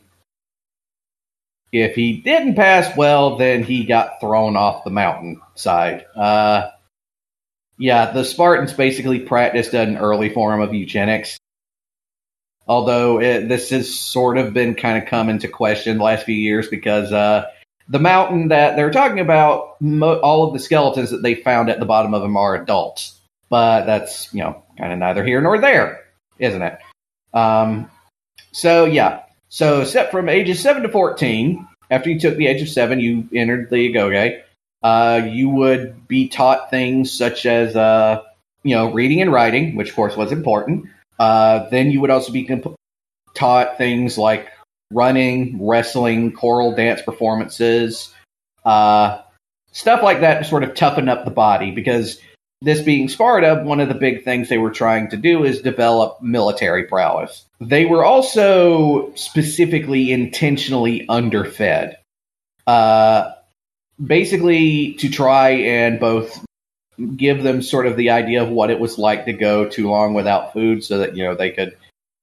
if he didn't pass, well, then he got thrown off the mountainside. Uh, yeah, the Spartans basically practiced an early form of eugenics. Although it, this has sort of been kind of come into question the last few years because uh, the mountain that they're talking about, mo- all of the skeletons that they found at the bottom of them are adults. But that's, you know, kind of neither here nor there, isn't it? Um, so, yeah. So, set from ages seven to fourteen, after you took the age of seven, you entered the Agoge. Uh, you would be taught things such as, uh, you know, reading and writing, which, of course, was important. Uh, then you would also be comp- taught things like running, wrestling, choral dance performances, uh, stuff like that to sort of toughen up the body. Because this being Sparta, one of the big things they were trying to do is develop military prowess. They were also specifically intentionally underfed. Uh, basically to try and both give them sort of the idea of what it was like to go too long without food so that, you know, they could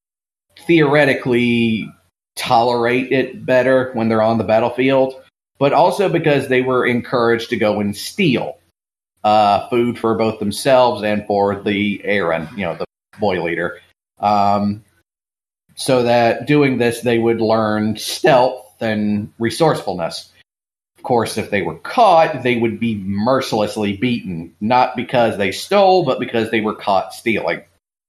theoretically tolerate it better when they're on the battlefield, but also because they were encouraged to go and steal uh, food for both themselves and for the Aaron, you know, the boy leader. Um, so that doing this, they would learn stealth and resourcefulness. Of course, if they were caught, they would be mercilessly beaten, not because they stole, but because they were caught stealing.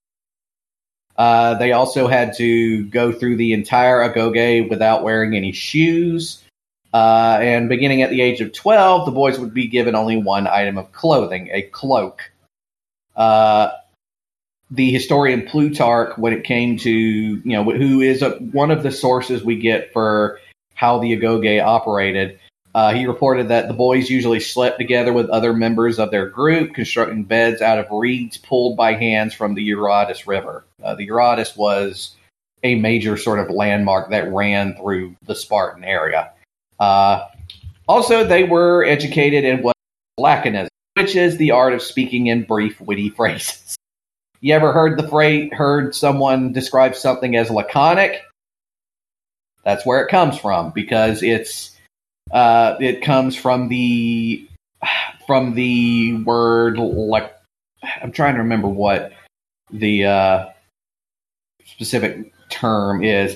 Uh, they also had to go through the entire Agoge without wearing any shoes. Uh, and beginning at the age of twelve, the boys would be given only one item of clothing, a cloak. Uh, the historian Plutarch, when it came to, you know, who is a, one of the sources we get for how the Agoge operated, Uh, he reported that the boys usually slept together with other members of their group, constructing beds out of reeds pulled by hands from the Eurotas River. Uh, the Eurotas was a major sort of landmark that ran through the Spartan area. Uh, also, they were educated in what laconism, which is the art of speaking in brief, witty phrases. You ever heard the phrase, heard someone describe something as laconic? That's where it comes from, because it's Uh, it comes from the from the word like I'm trying to remember what the uh, specific term is.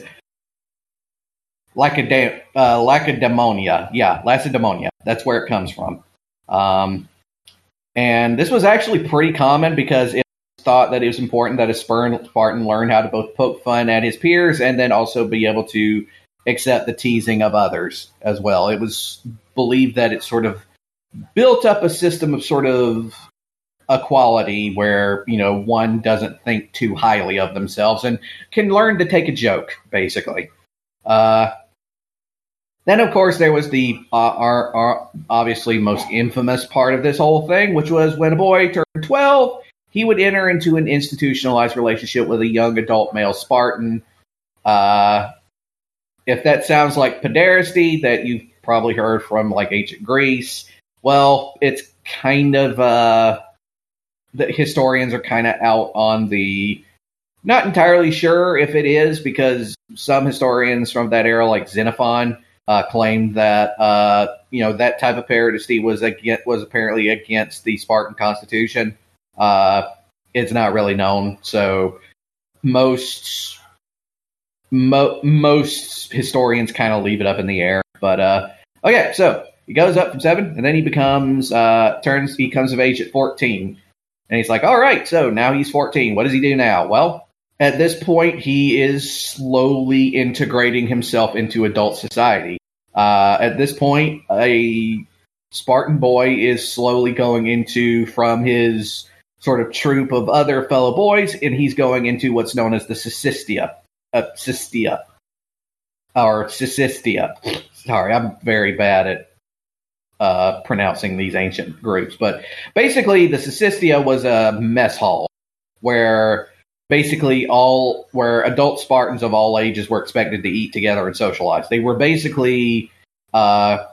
Lacedae- uh, Lacedaemonia. Yeah, Lacedaemonia. That's where it comes from. Um, and this was actually pretty common because it was thought that it was important that a Spartan learn how to both poke fun at his peers and then also be able to accept the teasing of others as well. It was believed that it sort of built up a system of sort of equality where, you know, one doesn't think too highly of themselves and can learn to take a joke, basically. Uh, then, of course, there was the uh, our, our obviously most infamous part of this whole thing, which was when a boy turned twelve, he would enter into an institutionalized relationship with a young adult male Spartan. Uh, if that sounds like pederasty that you've probably heard from like ancient Greece, well, it's kind of uh, the historians are kind of out on the not entirely sure if it is, because some historians from that era, like Xenophon, uh, claimed that uh, you know that type of pederasty was against, was apparently against the Spartan constitution. Uh, it's not really known, so most mo- most historians kind of leave it up in the air. But uh, okay, so he goes up from seven, and then he becomes uh, turns. He comes of age at fourteen, and he's like, "All right, so now he's fourteen. What does he do now?" Well, at this point, he is slowly integrating himself into adult society. Uh, at this point, a Spartan boy is slowly going into from his sort of troop of other fellow boys, and he's going into what's known as the Sysistia. Uh, Sistia. Or Sysistia. Sorry, I'm very bad at uh, pronouncing these ancient groups. But basically, the Sysistia was a mess hall where basically all where adult Spartans of all ages were expected to eat together and socialize. They were basically uh,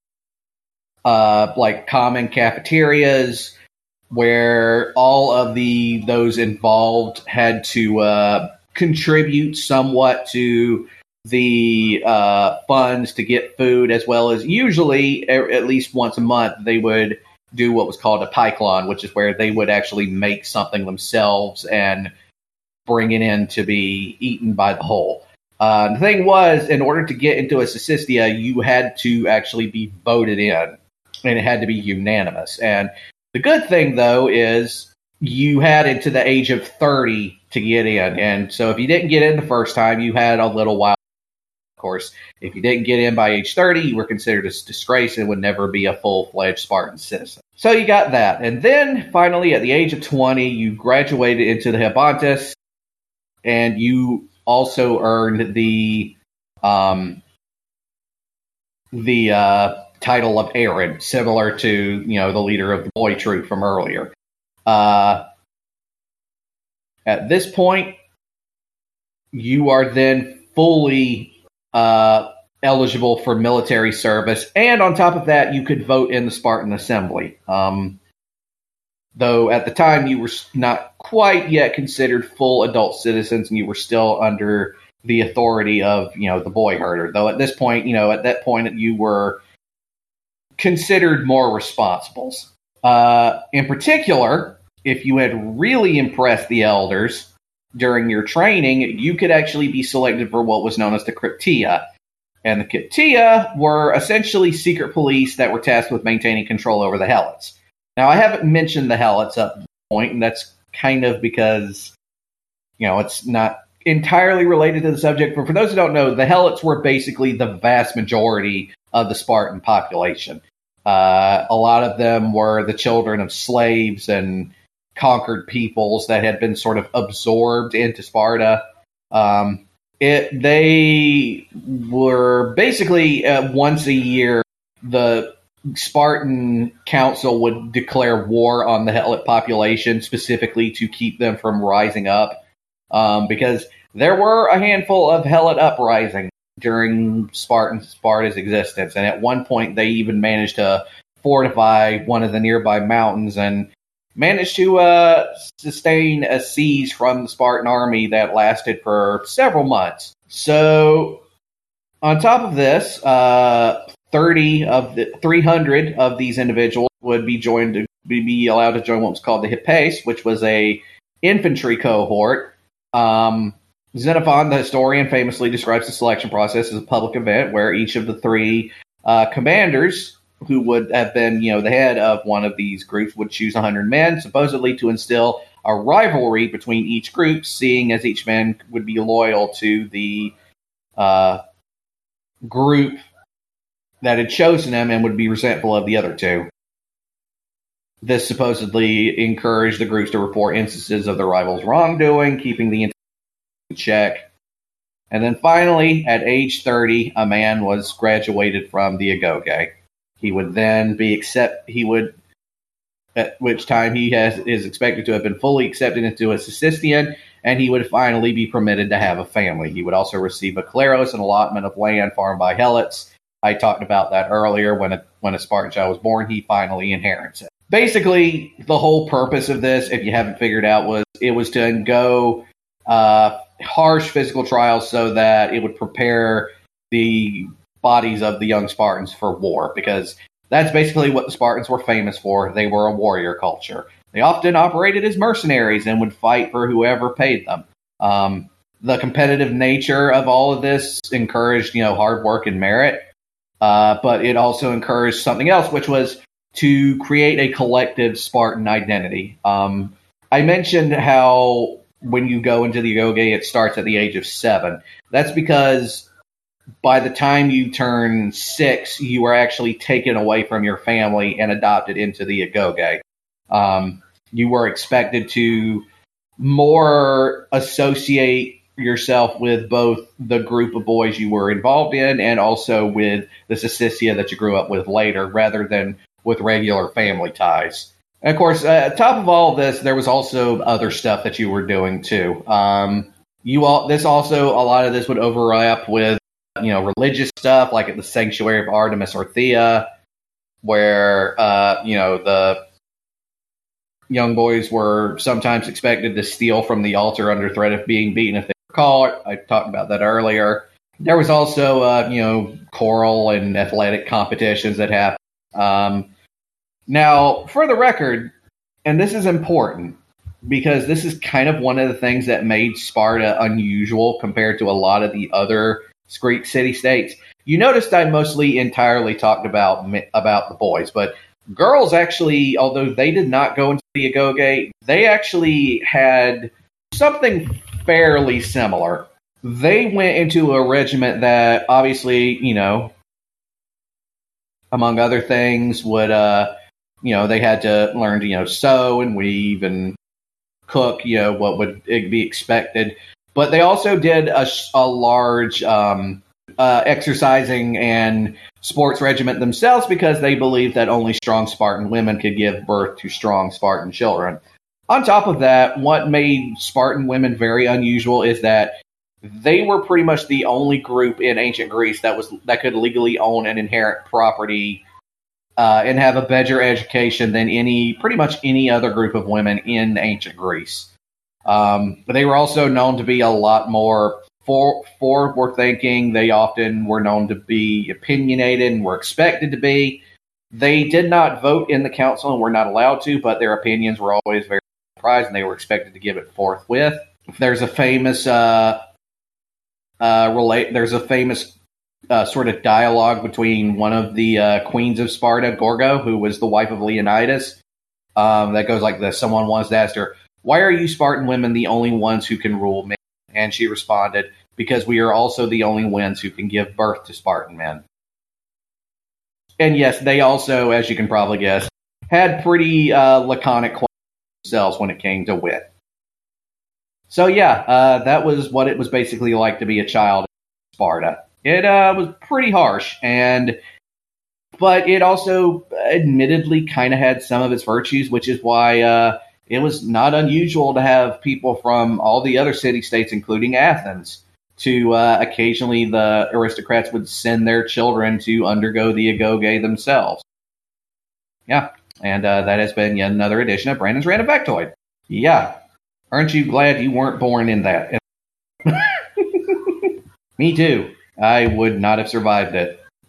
uh, like common cafeterias where all of the those involved had to uh, contribute somewhat to the uh, funds to get food, as well as usually at least once a month they would do what was called a pyklon, which is where they would actually make something themselves and bring it in to be eaten by the whole. Uh, the thing was, in order to get into a Sysistia, you had to actually be voted in, and it had to be unanimous. And the good thing, though, is you had into the age of thirty to get in. And so if you didn't get in the first time, you had a little while. Of course, if you didn't get in by age thirty, you were considered a disgrace and would never be a full-fledged Spartan citizen. So you got that. And then, finally, at the age of twenty, you graduated into the Hebontis, and you also earned the um, the uh, title of Aaron, similar to, you know, the leader of the boy troop from earlier. Uh, at this point, you are then fully uh, eligible for military service, and on top of that, you could vote in the Spartan Assembly. Um, though at the time, you were not quite yet considered full adult citizens, and you were still under the authority of, you know, the boy herder. Though at this point, you know, at that point, you were considered more responsibles. Uh, in particular, if you had really impressed the elders during your training, you could actually be selected for what was known as the Krypteia. And the Krypteia were essentially secret police that were tasked with maintaining control over the Helots. Now, I haven't mentioned the Helots up to this point, and that's kind of because, you know, it's not entirely related to the subject. But for those who don't know, the Helots were basically the vast majority of the Spartan population. Uh, a lot of them were the children of slaves and conquered peoples that had been sort of absorbed into Sparta. Um, it they were basically uh, once a year, the Spartan Council would declare war on the Helot population, specifically to keep them from rising up, um, because there were a handful of Helot uprisings during Spartan Sparta's existence, and at one point they even managed to fortify one of the nearby mountains and managed to uh, sustain a siege from the Spartan army that lasted for several months. So, on top of this, uh, thirty of the three hundred of these individuals would be joined to be allowed to join what was called the Hippes, which was a infantry cohort. Um, Xenophon, the historian, famously describes the selection process as a public event where each of the three uh, commanders, who would have been, you know, the head of one of these groups, would choose one hundred men, supposedly to instill a rivalry between each group, seeing as each man would be loyal to the uh, group that had chosen him and would be resentful of the other two. This supposedly encouraged the groups to report instances of the rivals' wrongdoing, keeping the in check. And then finally, at age thirty, a man was graduated from the Agoge. He would then be accept. He would, at which time he has is expected to have been fully accepted into a Sistian, and he would finally be permitted to have a family. He would also receive a kleros, an allotment of land farmed by helots. I talked about that earlier. When a when a Spartan child was born, he finally inherits it. Basically, the whole purpose of this, if you haven't figured out, was it was to undergo uh, harsh physical trials so that it would prepare the bodies of the young Spartans for war, because that's basically what the Spartans were famous for. They were a warrior culture. They often operated as mercenaries and would fight for whoever paid them. Um, the competitive nature of all of this encouraged, you know, hard work and merit, uh, but it also encouraged something else, which was to create a collective Spartan identity. Um, I mentioned how when you go into the Agoge, it starts at the age of seven. That's because by the time you turn six, you are actually taken away from your family and adopted into the Agoge. Um, you were expected to more associate yourself with both the group of boys you were involved in and also with the Syssitia that you grew up with later, rather than with regular family ties. And of course, uh, top of all of this, there was also other stuff that you were doing too. Um, you all, this also, a lot of this would overlap with, you know, religious stuff, like at the sanctuary of Artemis or Thea, where, uh, you know, the young boys were sometimes expected to steal from the altar under threat of being beaten if they were caught. I talked about that earlier. There was also, uh, you know, choral and athletic competitions that happened. Um, now, for the record, and this is important, because this is kind of one of the things that made Sparta unusual compared to a lot of the other Greek city-states. You noticed I mostly entirely talked about about the boys, but girls actually, although they did not go into the Agoge, they actually had something fairly similar. They went into a regiment that obviously, you know, among other things, would, uh, you know, they had to learn to, you know, sew and weave and cook, you know, what would be expected. But they also did a, a large um, uh, exercising and sports regiment themselves, because they believed that only strong Spartan women could give birth to strong Spartan children. On top of that, what made Spartan women very unusual is that they were pretty much the only group in ancient Greece that was that could legally own and inherit property uh, and have a better education than any pretty much any other group of women in ancient Greece. Um, but they were also known to be a lot more for, forward thinking. They often were known to be opinionated and were expected to be. They did not vote in the council and were not allowed to, but their opinions were always very prized and they were expected to give it forthwith. There's a famous uh, uh, relate. There's a famous uh, sort of dialogue between one of the uh, queens of Sparta, Gorgo, who was the wife of Leonidas. Um, that goes like this. Someone once asked her, "Why are you Spartan women the only ones who can rule men?" And she responded, "Because we are also the only ones who can give birth to Spartan men." And yes, they also, as you can probably guess, had pretty uh, laconic themselves when it came to wit. So yeah, uh, that was what it was basically like to be a child in Sparta. It uh, was pretty harsh, and but it also admittedly kind of had some of its virtues, which is why uh, it was not unusual to have people from all the other city-states, including Athens, to uh, occasionally the aristocrats would send their children to undergo the Agoge themselves. Yeah, and uh, that has been yet another edition of Brandon's Random Factoid. Yeah, aren't you glad you weren't born in that? Me too. I would not have survived it.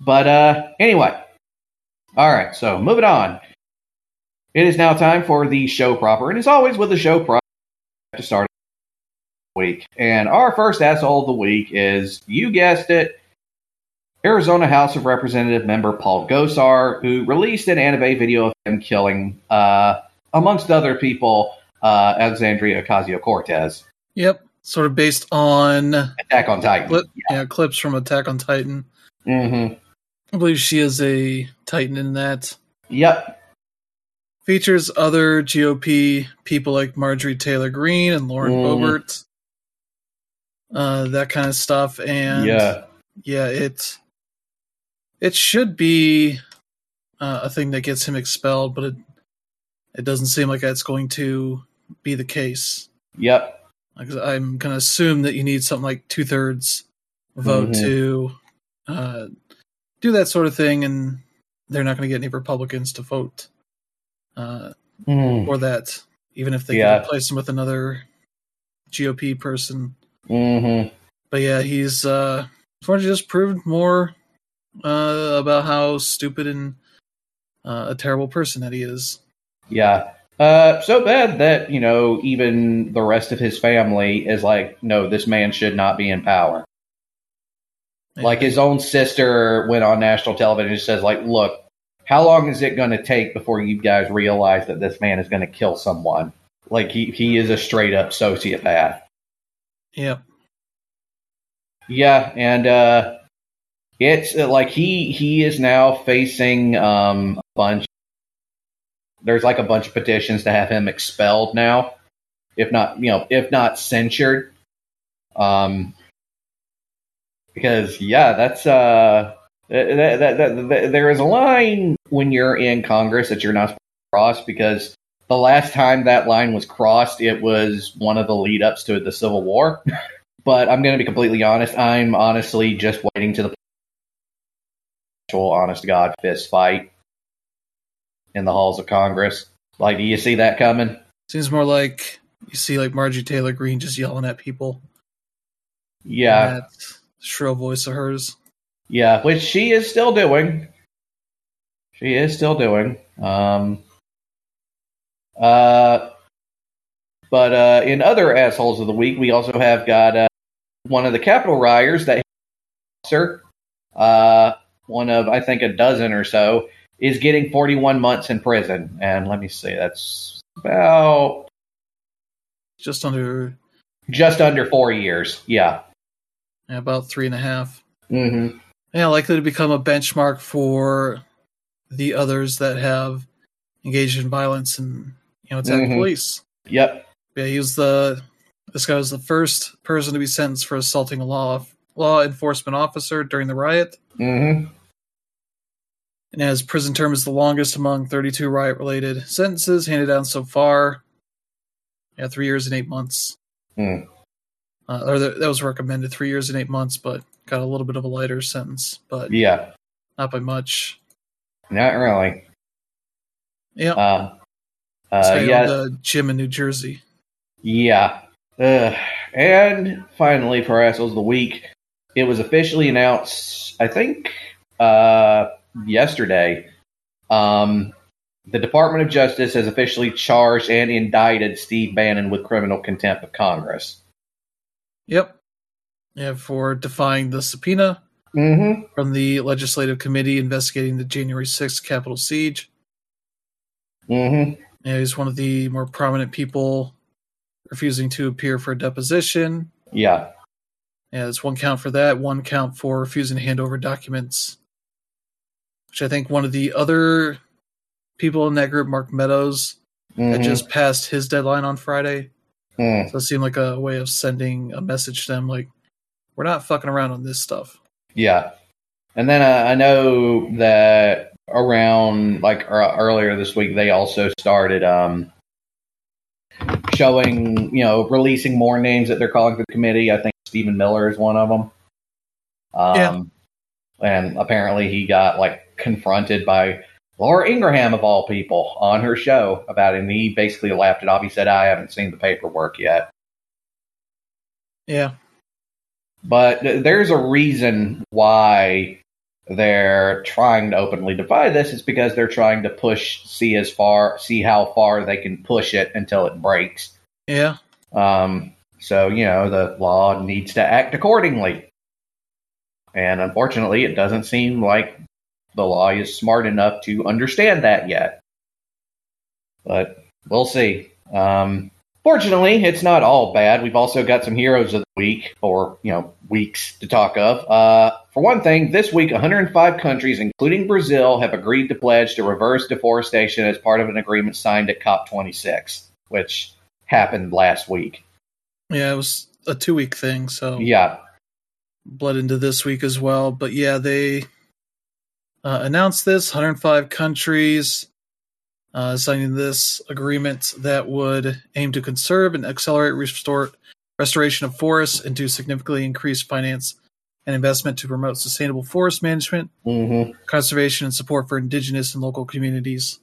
But uh, anyway, all right. So moving on. It is now time for the show proper, and as always with the show proper, we have to start the week. And our first asshole of the week is, you guessed it, Arizona House of Representative member Paul Gosar, who released an anime video of him killing, uh, amongst other people, uh, Alexandria Ocasio-Cortez. Yep, sort of based on Attack on Titan. Clip, yeah. yeah, clips from Attack on Titan. Mm-hmm. I believe she is a Titan in that. Yep. Features other G O P people like Marjorie Taylor Greene and Lauren mm. Boebert. Uh, that kind of stuff. And yeah, yeah it it should be uh, a thing that gets him expelled, but it it doesn't seem like that's going to be the case. Yep. I'm going to assume that you need something like two-thirds vote mm-hmm. to uh, do that sort of thing, and they're not going to get any Republicans to vote uh, mm. for that, even if they yeah. can replace him with another G O P person. Mm-hmm. But yeah, he's uh, unfortunately just proved more uh, about how stupid and uh, a terrible person that he is. Yeah. Uh, so bad that, you know, even the rest of his family is like, no, this man should not be in power. Yeah. Like, his own sister went on national television and says, like, look, how long is it going to take before you guys realize that this man is going to kill someone? Like, he, he is a straight-up sociopath. Yeah. Yeah, and uh, it's uh, like he, he is now facing um, a bunch There's like a bunch of petitions to have him expelled now, if not, you know, if not censured. Um, because yeah, that's uh, that, that, that, that, there is a line when you're in Congress that you're not supposed to cross, because the last time that line was crossed, it was one of the lead ups to the Civil War. But I'm going to be completely honest. I'm honestly just waiting to the actual honest to God fist fight in the halls of Congress. Like, do you see that coming? Seems more like you see like Marjorie Taylor Greene just yelling at people. Yeah. That shrill voice of hers. Yeah, which she is still doing. She is still doing. Um, uh, but uh, in other assholes of the week, we also have got uh, one of the Capitol rioters, that officer, uh, one of, I think, a dozen or so, is getting forty-one months in prison. And let me see, that's about... Just under... Just under four years, yeah. yeah about three and a half. Mm-hmm. Yeah, likely to become a benchmark for the others that have engaged in violence and, you know, attacked mm-hmm. police. Yep. Yeah, he was the... This guy was the first person to be sentenced for assaulting a law law enforcement officer during the riot. Mm-hmm. And his prison term is the longest among thirty-two riot-related sentences handed down so far. Yeah, three years and eight months. Mm. Uh, or the, that was recommended, three years and eight months, but got a little bit of a lighter sentence. But yeah, not by much. Not really. Yeah. Uh, uh, yeah. The gym in New Jersey. Yeah. Uh, and finally, for assholes of the week, it was officially announced, I think, uh, yesterday, um, the Department of Justice has officially charged and indicted Steve Bannon with criminal contempt of Congress. Yep. Yeah, for defying the subpoena mm-hmm. from the Legislative Committee investigating the January sixth Capitol siege. Mm-hmm. Yeah, he's one of the more prominent people refusing to appear for a deposition. Yeah. Yeah, there's one count for that, one count for refusing to hand over documents. Which I think one of the other people in that group, Mark Meadows, mm-hmm. had just passed his deadline on Friday. Mm. So it seemed like a way of sending a message to them, like, we're not fucking around on this stuff. Yeah. And then uh, I know that around, like, uh, earlier this week, they also started um, showing, you know, releasing more names that they're calling for the committee. I think Stephen Miller is one of them. Um, yeah. And apparently he got, like, confronted by Laura Ingraham, of all people, on her show about it. And he basically laughed it off. He said, I haven't seen the paperwork yet. Yeah. But th- there's a reason why they're trying to openly defy this is because they're trying to push, see as far, see how far they can push it until it breaks. Yeah. Um, so, you know, the law needs to act accordingly. And unfortunately, it doesn't seem like the law is smart enough to understand that yet. But we'll see. Um, fortunately, it's not all bad. We've also got some heroes of the week, or, you know, weeks to talk of. Uh, for one thing, this week, one hundred five countries, including Brazil, have agreed to pledge to reverse deforestation as part of an agreement signed at COP twenty-six, which happened last week. Yeah, it was a two-week thing, so yeah, bled into this week as well. But yeah, they uh, announced this, one hundred five countries uh, signing this agreement that would aim to conserve and accelerate restore, restoration of forests and to significantly increase finance and investment to promote sustainable forest management, mm-hmm. conservation, and support for indigenous and local communities.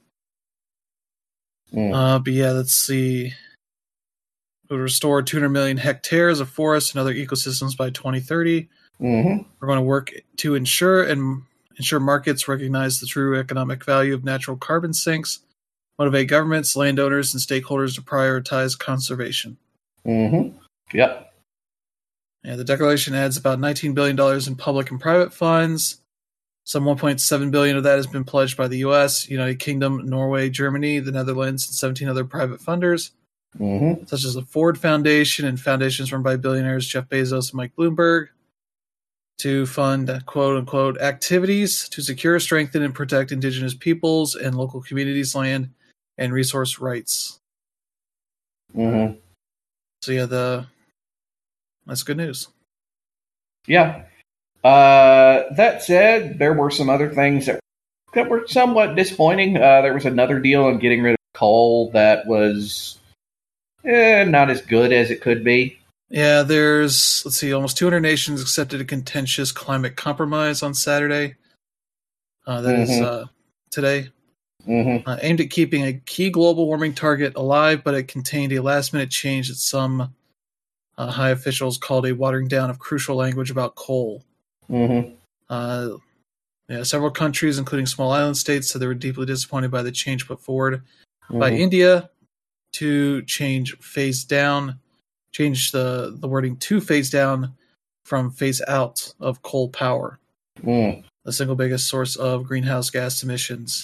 Mm. Uh, but yeah, let's see. It would restore two hundred million hectares of forests and other ecosystems by twenty thirty. Mm-hmm. We're going to work to ensure and ensure markets recognize the true economic value of natural carbon sinks, motivate governments, landowners, and stakeholders to prioritize conservation. Mm-hmm. Yep. Yeah, the declaration adds about nineteen billion dollars in public and private funds. Some one point seven billion dollars of that has been pledged by the U S, United Kingdom, Norway, Germany, the Netherlands, and seventeen other private funders, mm-hmm. such as the Ford Foundation and foundations run by billionaires Jeff Bezos and Mike Bloomberg, to fund quote-unquote activities to secure, strengthen, and protect indigenous peoples and local communities' land and resource rights. Mm-hmm. So yeah, the that's good news. Yeah. Uh, that said, there were some other things that, that were somewhat disappointing. Uh, there was another deal on getting rid of coal that was eh, not as good as it could be. Yeah, there's, let's see, almost two hundred nations accepted a contentious climate compromise on Saturday. Uh, that mm-hmm. is uh, today. Mm-hmm. Uh, aimed at keeping a key global warming target alive, but it contained a last-minute change that some uh, high officials called a watering down of crucial language about coal. Mm-hmm. Uh, yeah, several countries, including small island states, said they were deeply disappointed by the change put forward mm-hmm. by India to change phase down, change the, the wording to phase down from phase out of coal power, mm. the single biggest source of greenhouse gas emissions.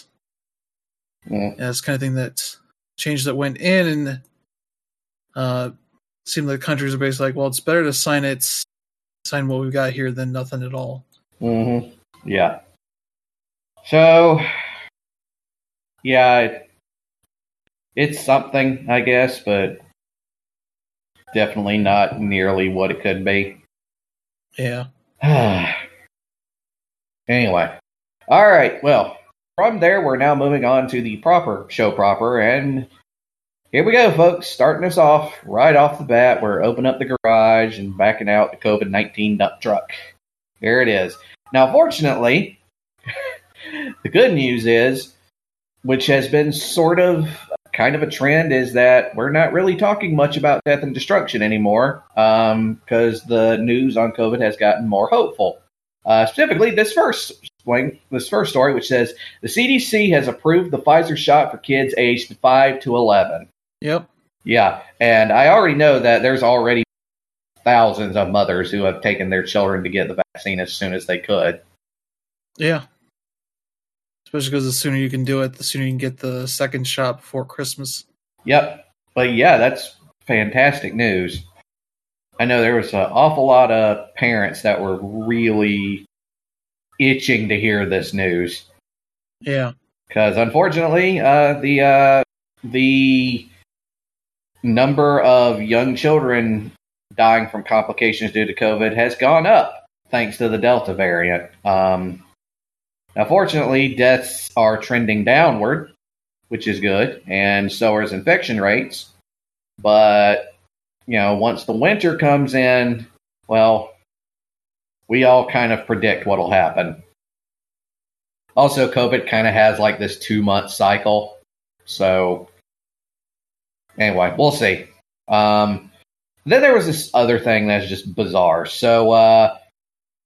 Mm. Yeah, it's kind of thing that change that went in and uh, seemed like countries are basically like, well, it's better to sign it, sign what we've got here than nothing at all. Mm-hmm. Yeah. So, yeah, it, it's something, I guess, but definitely not nearly what it could be. Yeah. Anyway. All right, well, from there, we're now moving on to the proper show proper, and here we go, folks. Starting us off right off the bat, we're opening up the garage and backing out the COVID nineteen dump truck. Here it is. Now, fortunately, the good news is, which has been sort of kind of a trend, is that we're not really talking much about death and destruction anymore, um, because the news on COVID has gotten more hopeful. Uh, specifically, this first this first story, which says the C D C has approved the Pfizer shot for kids aged five to eleven. Yep. Yeah, and I already know that there's already thousands of mothers who have taken their children to get the vaccine as soon as they could. Yeah. Especially because the sooner you can do it, the sooner you can get the second shot before Christmas. Yep. But yeah, that's fantastic news. I know there was an awful lot of parents that were really itching to hear this news. Yeah. Because unfortunately, uh, the uh, the number of young children dying from complications due to COVID has gone up thanks to the Delta variant. Um, now, fortunately, deaths are trending downward, which is good, and so are infection rates. But, you know, once the winter comes in, well, we all kind of predict what'll happen. Also, COVID kind of has like this two-month cycle. So, anyway, we'll see. Um, then there was this other thing that's just bizarre. So, uh,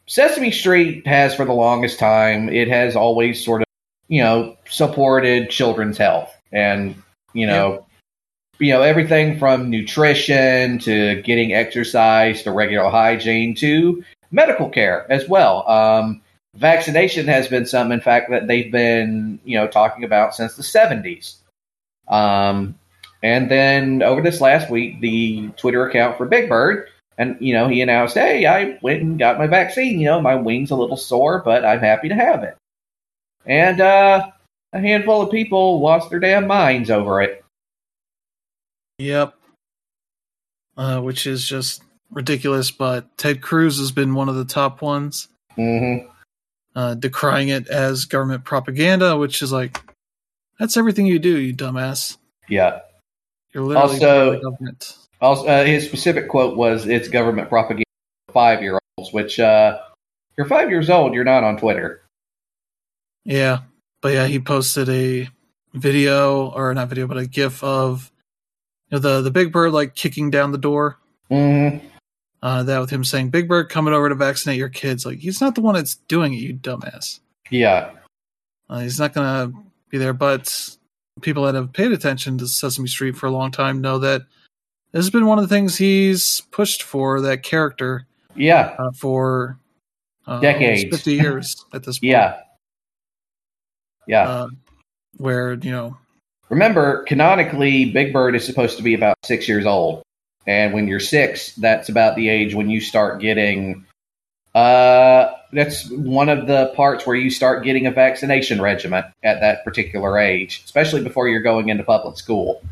Sesame Street has for the longest time, it has always sort of, you know, supported children's health and, you know, yep. you know, everything from nutrition to getting exercise to regular hygiene to medical care as well. Um, vaccination has been something, in fact, that they've been, you know, talking about since the seventies. Um, and then over this last week, the Twitter account for Big Bird, and, you know, he announced, hey, I went and got my vaccine. You know, my wing's a little sore, but I'm happy to have it. And uh, a handful of people lost their damn minds over it. Yep. Uh, which is just ridiculous, but Ted Cruz has been one of the top ones. Mm-hmm. Uh, decrying it as government propaganda, which is like, that's everything you do, you dumbass. Yeah. You're literally also, the government. Also, uh, his specific quote was, it's government propaganda for five-year-olds, which, uh, if you're five years old, you're not on Twitter. Yeah. But yeah, he posted a video, or not video, but a GIF of you know, the, the Big Bird, like, kicking down the door. Mm-hmm. Uh, that with him saying, Big Bird coming over to vaccinate your kids. Like, he's not the one that's doing it, you dumbass. Yeah. Uh, he's not going to be there, but people that have paid attention to Sesame Street for a long time know that this has been one of the things he's pushed for, that character. Yeah. Uh, for uh, decades. fifty years at this point. Yeah. Yeah. Uh, where, you know. Remember, canonically, Big Bird is supposed to be about six years old. And when you're six, that's about the age when you start getting. Uh, that's one of the parts where you start getting a vaccination regimen at that particular age, especially before you're going into public school.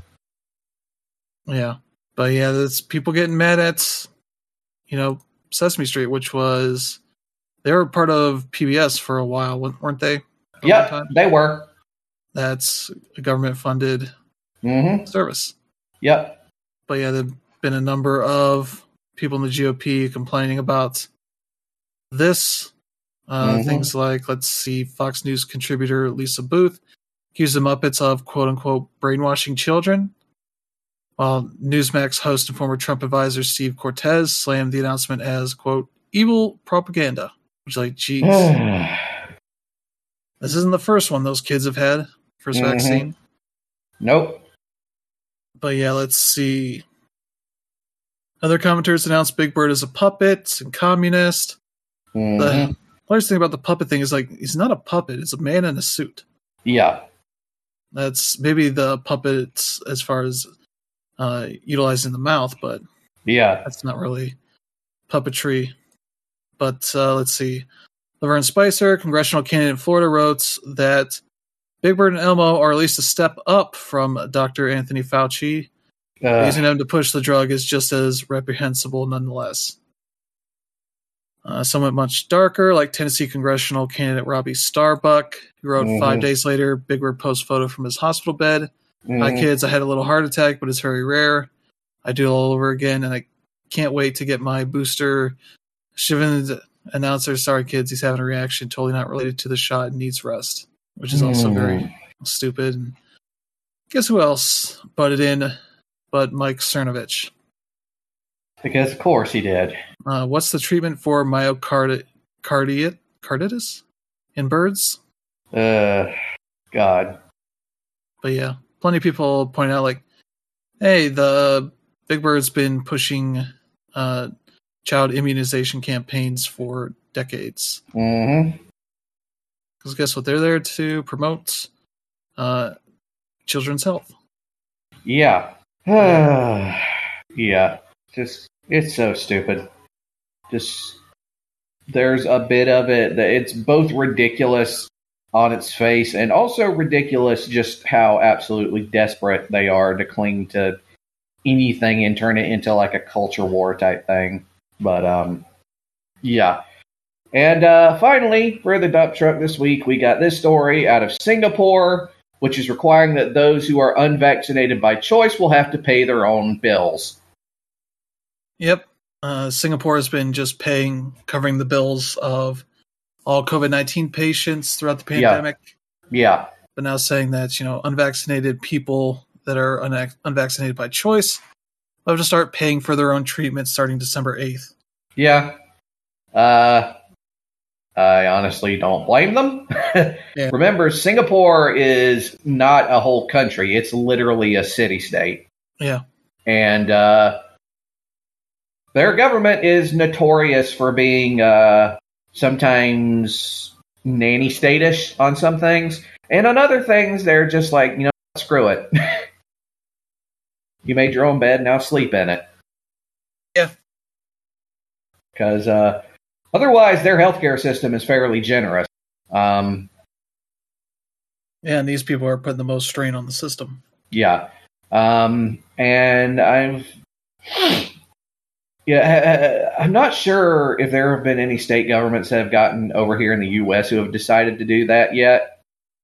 Yeah. But yeah, there's people getting mad at, you know, Sesame Street, which was, they were part of P B S for a while, weren't they? Yeah, they were. That's a government-funded mm-hmm. service. Yep. But yeah, there've been a number of people in the G O P complaining about this. Uh, mm-hmm. Things like, let's see, Fox News contributor Lisa Booth accused the Muppets of, quote-unquote, brainwashing children, while Newsmax host and former Trump advisor Steve Cortez slammed the announcement as, quote, evil propaganda. Which, like, geez. This isn't the first one those kids have had. First mm-hmm. vaccine. Nope. But yeah, let's see. Other commentators announced Big Bird as a puppet and communist. Mm-hmm. The largest thing about the puppet thing is, like, he's not a puppet. It's a man in a suit. Yeah. That's maybe the puppets as far as uh, utilizing the mouth, but yeah, that's not really puppetry. But uh, let's see. Laverne Spicer, congressional candidate in Florida, wrote that Big Bird and Elmo are at least a step up from Doctor Anthony Fauci. Uh, Using them to push the drug is just as reprehensible nonetheless. Uh, somewhat much darker, like Tennessee congressional candidate Robbie Starbuck, who wrote mm-hmm. five days later, Big Bird post photo from his hospital bed. Mm-hmm. Hi kids, I had a little heart attack, but it's very rare. I do it all over again, and I can't wait to get my booster. Shivan announcer, sorry kids, he's having a reaction totally not related to the shot and needs rest, which is also mm. very stupid. And guess who else butted in but Mike Cernovich? Because of course he did. Uh, what's the treatment for myocarditis carditis in birds? Uh, God. But yeah, plenty of people point out, like, hey, the Big Bird's been pushing uh, child immunization campaigns for decades. Mm-hmm. Because guess what? They're there to promote uh, children's health. Yeah. yeah. Just, it's so stupid. Just, there's a bit of it that it's both ridiculous on its face and also ridiculous just how absolutely desperate they are to cling to anything and turn it into like a culture war type thing. But, um, yeah. And uh, finally, for the dump truck this week, we got this story out of Singapore, which is requiring that those who are unvaccinated by choice will have to pay their own bills. Yep. Uh, Singapore has been just paying, covering the bills of all COVID nineteen patients throughout the pandemic. Yeah. yeah. But now saying that, you know, unvaccinated people that are un- unvaccinated by choice will have to start paying for their own treatment starting December eighth. Yeah. Uh, I honestly don't blame them. Yeah. Remember, Singapore is not a whole country. It's literally a city-state. Yeah. And uh, their government is notorious for being uh, sometimes nanny state-ish on some things. And on other things, they're just like, you know, screw it. You made your own bed, now sleep in it. Yeah. Because uh, otherwise, their healthcare system is fairly generous. Um, yeah, and these people are putting the most strain on the system. Yeah. Um, and I've... Yeah, I'm not sure if there have been any state governments that have gotten over here in the U S who have decided to do that yet.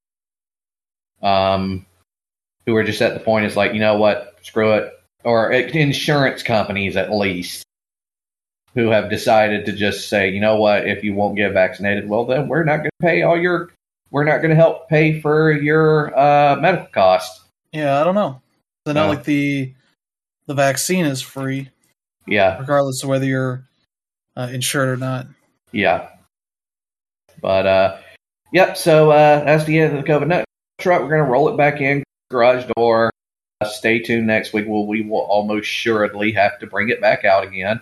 Um, who are just at the point, it's like, you know what, screw it. Or insurance companies, at least, who have decided to just say, you know what, if you won't get vaccinated, well, then we're not going to pay all your, we're not going to help pay for your uh, medical costs. Yeah, I don't know. It's not No. like the the vaccine is free. Yeah. Regardless of whether you're uh, insured or not. Yeah. But, uh, yep, so uh, that's the end of the COVID nut truck. We're going to roll it back in, garage door. Uh, stay tuned next week. We'll, we will almost assuredly have to bring it back out again.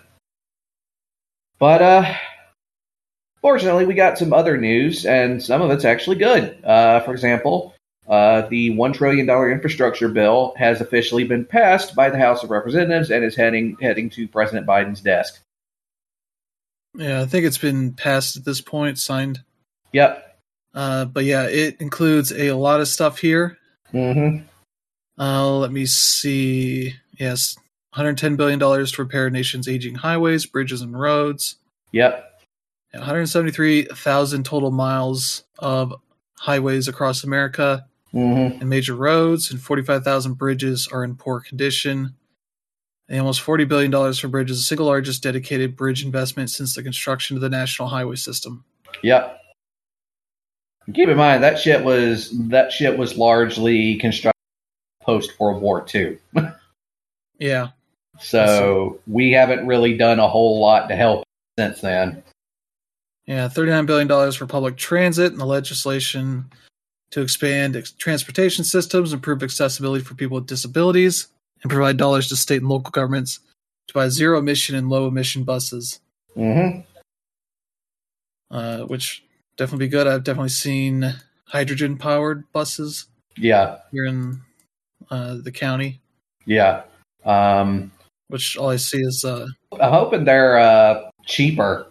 But, uh, fortunately, we got some other news, and some of it's actually good. Uh, for example, uh, the one trillion dollars infrastructure bill has officially been passed by the House of Representatives and is heading heading to President Biden's desk. Yeah, I think it's been passed at this point, signed. Yep. Uh, but yeah, it includes a lot of stuff here. Mm-hmm. Uh, let me see. Yes, one hundred ten billion dollars to repair nation's aging highways, bridges, and roads. Yep. one hundred seventy-three thousand total miles of highways across America. Mm-hmm. And major roads, and forty-five thousand bridges are in poor condition. And almost forty billion dollars for bridges, the single largest dedicated bridge investment since the construction of the national highway system. Yep. Keep in mind that shit was that shit was largely constructed post World War Two. Yeah. So we haven't really done a whole lot to help since then. Yeah, thirty-nine billion dollars for public transit and the legislation to expand ex- transportation systems, improve accessibility for people with disabilities, and provide dollars to state and local governments to buy zero-emission and low-emission buses. Mm-hmm. Uh, which definitely be good. I've definitely seen hydrogen-powered buses Yeah. here in uh, the county, Yeah. Um, which all I see is... Uh, I'm hoping they're uh, cheaper.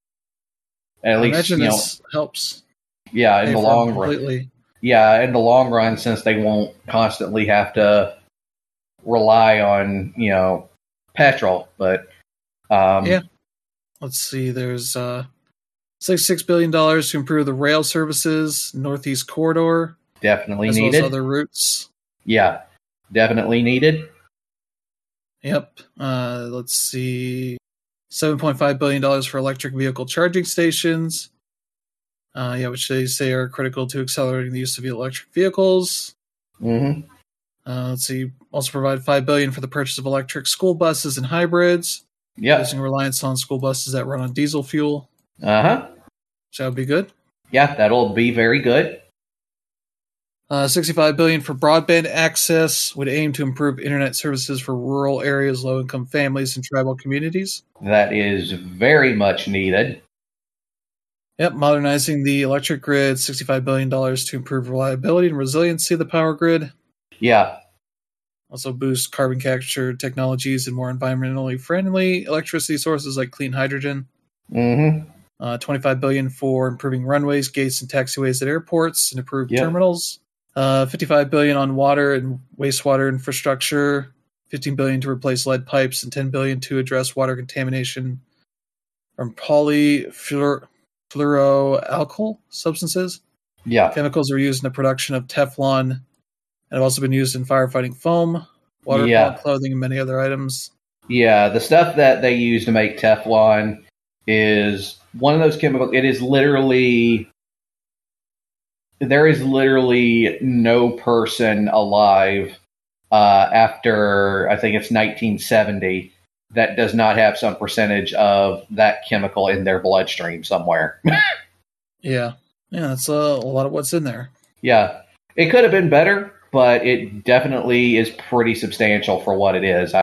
At I least, imagine you know, this helps. yeah, in pay the for long them run. completely. Yeah, in the long run, since they won't constantly have to rely on, you know, petrol. But um, Yeah. Let's see. There's uh, sixty-six billion dollars to improve the rail services, Northeast Corridor, definitely as needed. well as other routes. Yeah, definitely needed. Yep. Uh, let's see. seven point five billion dollars for electric vehicle charging stations. Uh, yeah, which they say are critical to accelerating the use of electric vehicles. Mm-hmm. Uh, let's see. Also provide five billion dollars for the purchase of electric school buses and hybrids. Yep. Reducing reliance on school buses that run on diesel fuel. Uh-huh. So that would be good. Yeah, that'll be very good. Uh, sixty-five billion dollars for broadband access would aim to improve internet services for rural areas, low-income families, and tribal communities. That is very much needed. Yep, modernizing the electric grid, sixty-five billion dollars to improve reliability and resiliency of the power grid. Yeah. Also boost carbon capture technologies and more environmentally friendly electricity sources like clean hydrogen. Mm-hmm. Uh, twenty-five billion dollars for improving runways, gates, and taxiways at airports and improved Yep. terminals. Uh, fifty-five billion dollars on water and wastewater infrastructure. fifteen billion dollars to replace lead pipes and ten billion dollars to address water contamination from polyfluoroalkyl substances. Yeah. Chemicals are used in the production of Teflon and have also been used in firefighting foam, water Yeah. clothing, and many other items. Yeah, the stuff that they use to make Teflon is one of those chemicals. It is literally... There is literally no person alive uh, after, I think it's nineteen seventy, that does not have some percentage of that chemical in their bloodstream somewhere. Yeah. Yeah, that's uh, a lot of what's in there. Yeah. It could have been better, but it definitely is pretty substantial for what it is.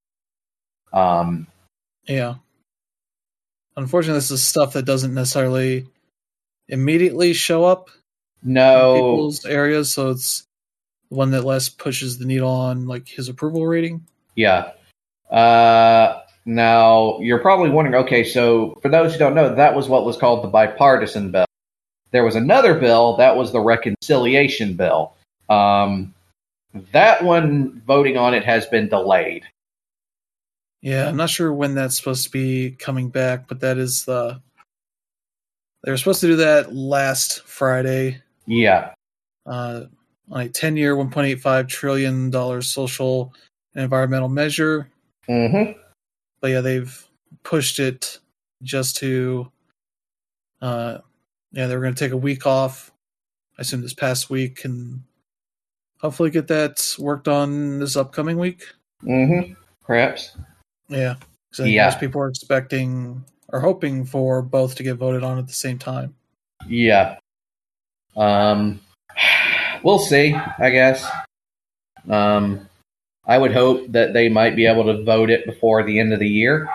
Um, yeah. Unfortunately, this is stuff that doesn't necessarily immediately show up no. in people's areas, so it's the one that less pushes the needle on like his approval rating. Yeah. Uh, now, you're probably wondering, okay, so for those who don't know, that was what was called the bipartisan bill. There was another bill, that was the reconciliation bill. Um, that one, voting on it has been delayed. Yeah, I'm not sure when that's supposed to be coming back, but that is the... They were supposed to do that last Friday. Yeah. Uh, on a ten-year, one point eight five trillion dollars social and environmental measure. Mm-hmm. But yeah, they've pushed it just to... Uh, yeah, they were going to take a week off, I assume this past week, and hopefully get that worked on this upcoming week. Mm-hmm. Perhaps. Yeah. Because I think yeah. most people are expecting or hoping for both to get voted on at the same time. Yeah. Um, we'll see, I guess. Um, I would hope that they might be able to vote it before the end of the year.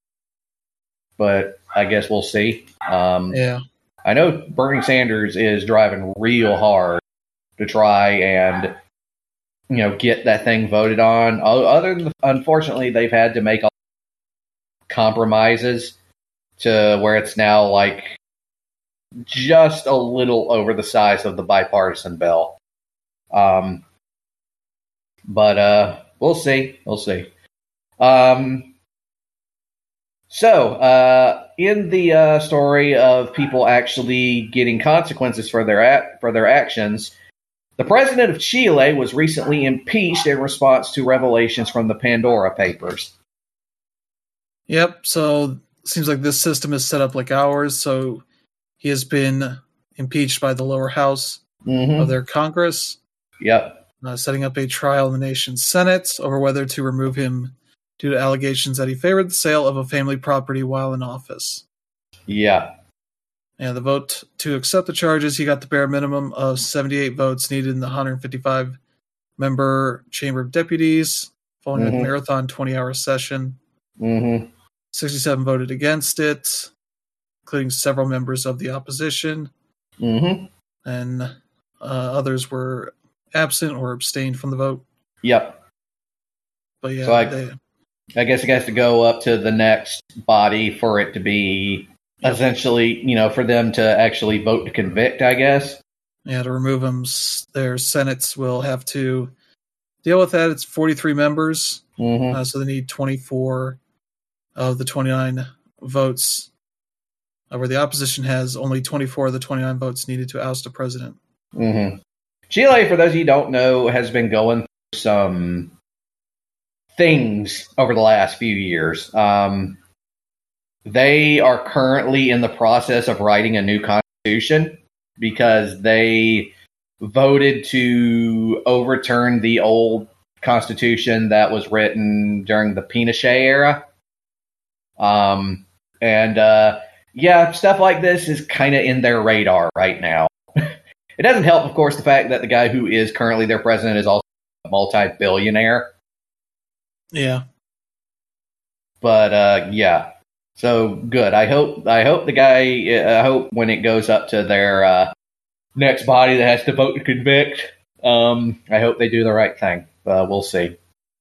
But I guess we'll see. Um, yeah. I know Bernie Sanders is driving real hard to try and, you know, get that thing voted on. Other than, unfortunately, they've had to make compromises to where it's now like just a little over the size of the bipartisan bill. Um, but uh, we'll see. We'll see. Um, so, uh, in the uh, story of people actually getting consequences for their a- for their actions, the president of Chile was recently impeached in response to revelations from the Pandora Papers. Yep. So it seems like this system is set up like ours. So he has been impeached by the lower house mm-hmm. of their Congress. Yep. Uh, setting up a trial in the nation's Senate over whether to remove him due to allegations that he favored the sale of a family property while in office. Yeah. And the vote to accept the charges, he got the bare minimum of seventy-eight votes needed in the one hundred fifty-five member Chamber of Deputies, following mm-hmm. a marathon twenty-hour session. Mm-hmm. sixty-seven voted against it, including several members of the opposition. Mm-hmm. And uh, others were absent or abstained from the vote. Yep. But yeah, so I, they, I guess it has to go up to the next body for it to be yep. essentially, you know, for them to actually vote to convict, I guess. Yeah, to remove them, their senates will have to deal with that. It's forty-three members, mm-hmm. uh, so they need twenty-four of the twenty-nine votes, uh, where the opposition has only twenty-four of the twenty-nine votes needed to oust a president. Mm-hmm. Chile, for those of you who don't know, has been going through some things over the last few years. Um, they are currently in the process of writing a new constitution because they voted to overturn the old constitution that was written during the Pinochet era. Um, and, uh, yeah, stuff like this is kind of in their radar right now. It doesn't help, of course, the fact that the guy who is currently their president is also a multi-billionaire. Yeah. But, uh, yeah. So, good. I hope I hope the guy, I hope when it goes up to their uh, next body that has to vote to convict, um, I hope they do the right thing. Uh, we'll see.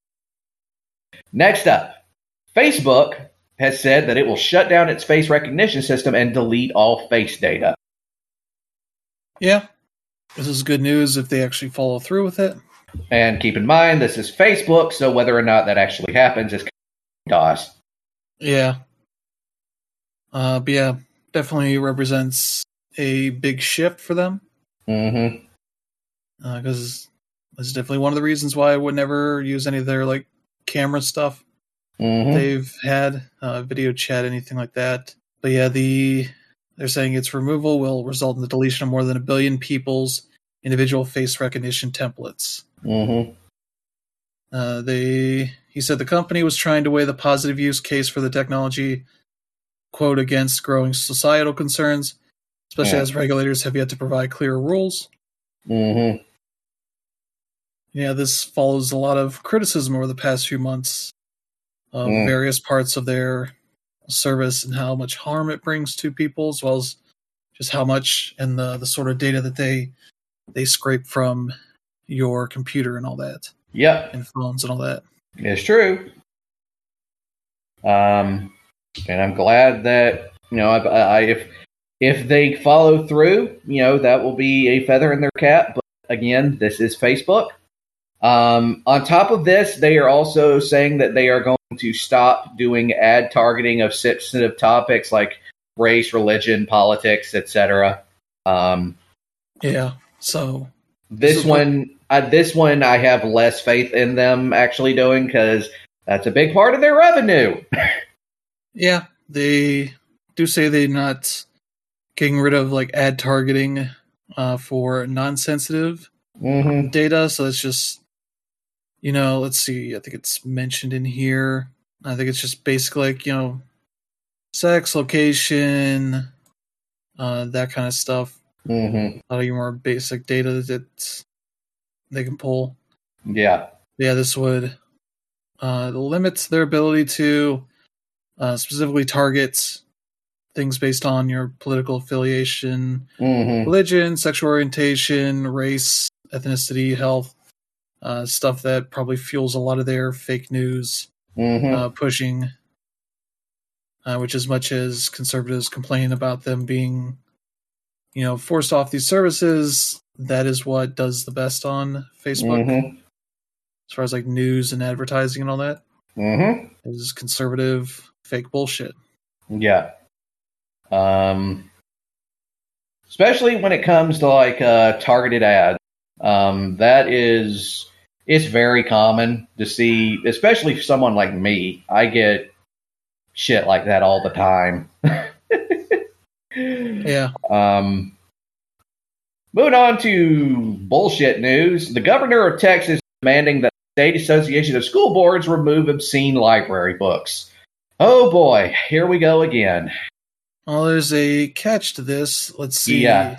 Next up, Facebook has said that it will shut down its face recognition system and delete all face data. Yeah. This is good news if they actually follow through with it. And keep in mind, this is Facebook, so whether or not that actually happens is DOS. Yeah. Uh, but yeah, definitely represents a big shift for them. Mm-hmm. Because uh, that's definitely one of the reasons why I would never use any of their like camera stuff mm-hmm. they've had, uh, video chat, anything like that. But yeah, the they're saying its removal will result in the deletion of more than a billion people's individual face recognition templates. Mm-hmm. Uh, they he said the company was trying to weigh the positive use case for the technology, quote, against growing societal concerns, especially Yeah. as regulators have yet to provide clear rules. Mm-hmm. Yeah, this follows a lot of criticism over the past few months of Mm. various parts of their service and how much harm it brings to people, as well as just how much and the, the sort of data that they they scrape from your computer and all that, Yep, and phones and all that. it's true. Um, and I'm glad that you know, I, I, if if they follow through, you know, that will be a feather in their cap. But again, this is Facebook. Um, on top of this, they are also saying that they are going to stop doing ad targeting of sensitive topics like race, religion, politics, et cetera. Um, Yeah, so this, this what, one, uh, this one, I have less faith in them actually doing because that's a big part of their revenue. yeah, they do say they're not getting rid of like ad targeting uh, for non-sensitive Mm-hmm. data, so it's just, you know, let's see, I think it's mentioned in here. I think it's just basically like, you know, sex, location, uh, that kind of stuff. Mm-hmm. A lot of your more basic data that they can pull. Yeah. Yeah, this would uh, limit their ability to uh, specifically target things based on your political affiliation, Mm-hmm. religion, sexual orientation, race, ethnicity, health, uh, stuff that probably fuels a lot of their fake news Mm-hmm. uh, pushing, uh, which as much as conservatives complain about them being, you know, forced off these services, that is what does the best on Facebook. Mm-hmm. As far as like news and advertising and all that, Mm-hmm. is conservative fake bullshit. Yeah. Um, especially when it comes to like uh, targeted ads. Um, that is, it's very common to see, especially for someone like me. I get shit like that all the time. Yeah. Um, moving on to bullshit news. The governor of Texas is demanding that the State Association of School Boards remove obscene library books. Oh boy, here we go again. Well, there's a catch to this. Let's see. Yeah.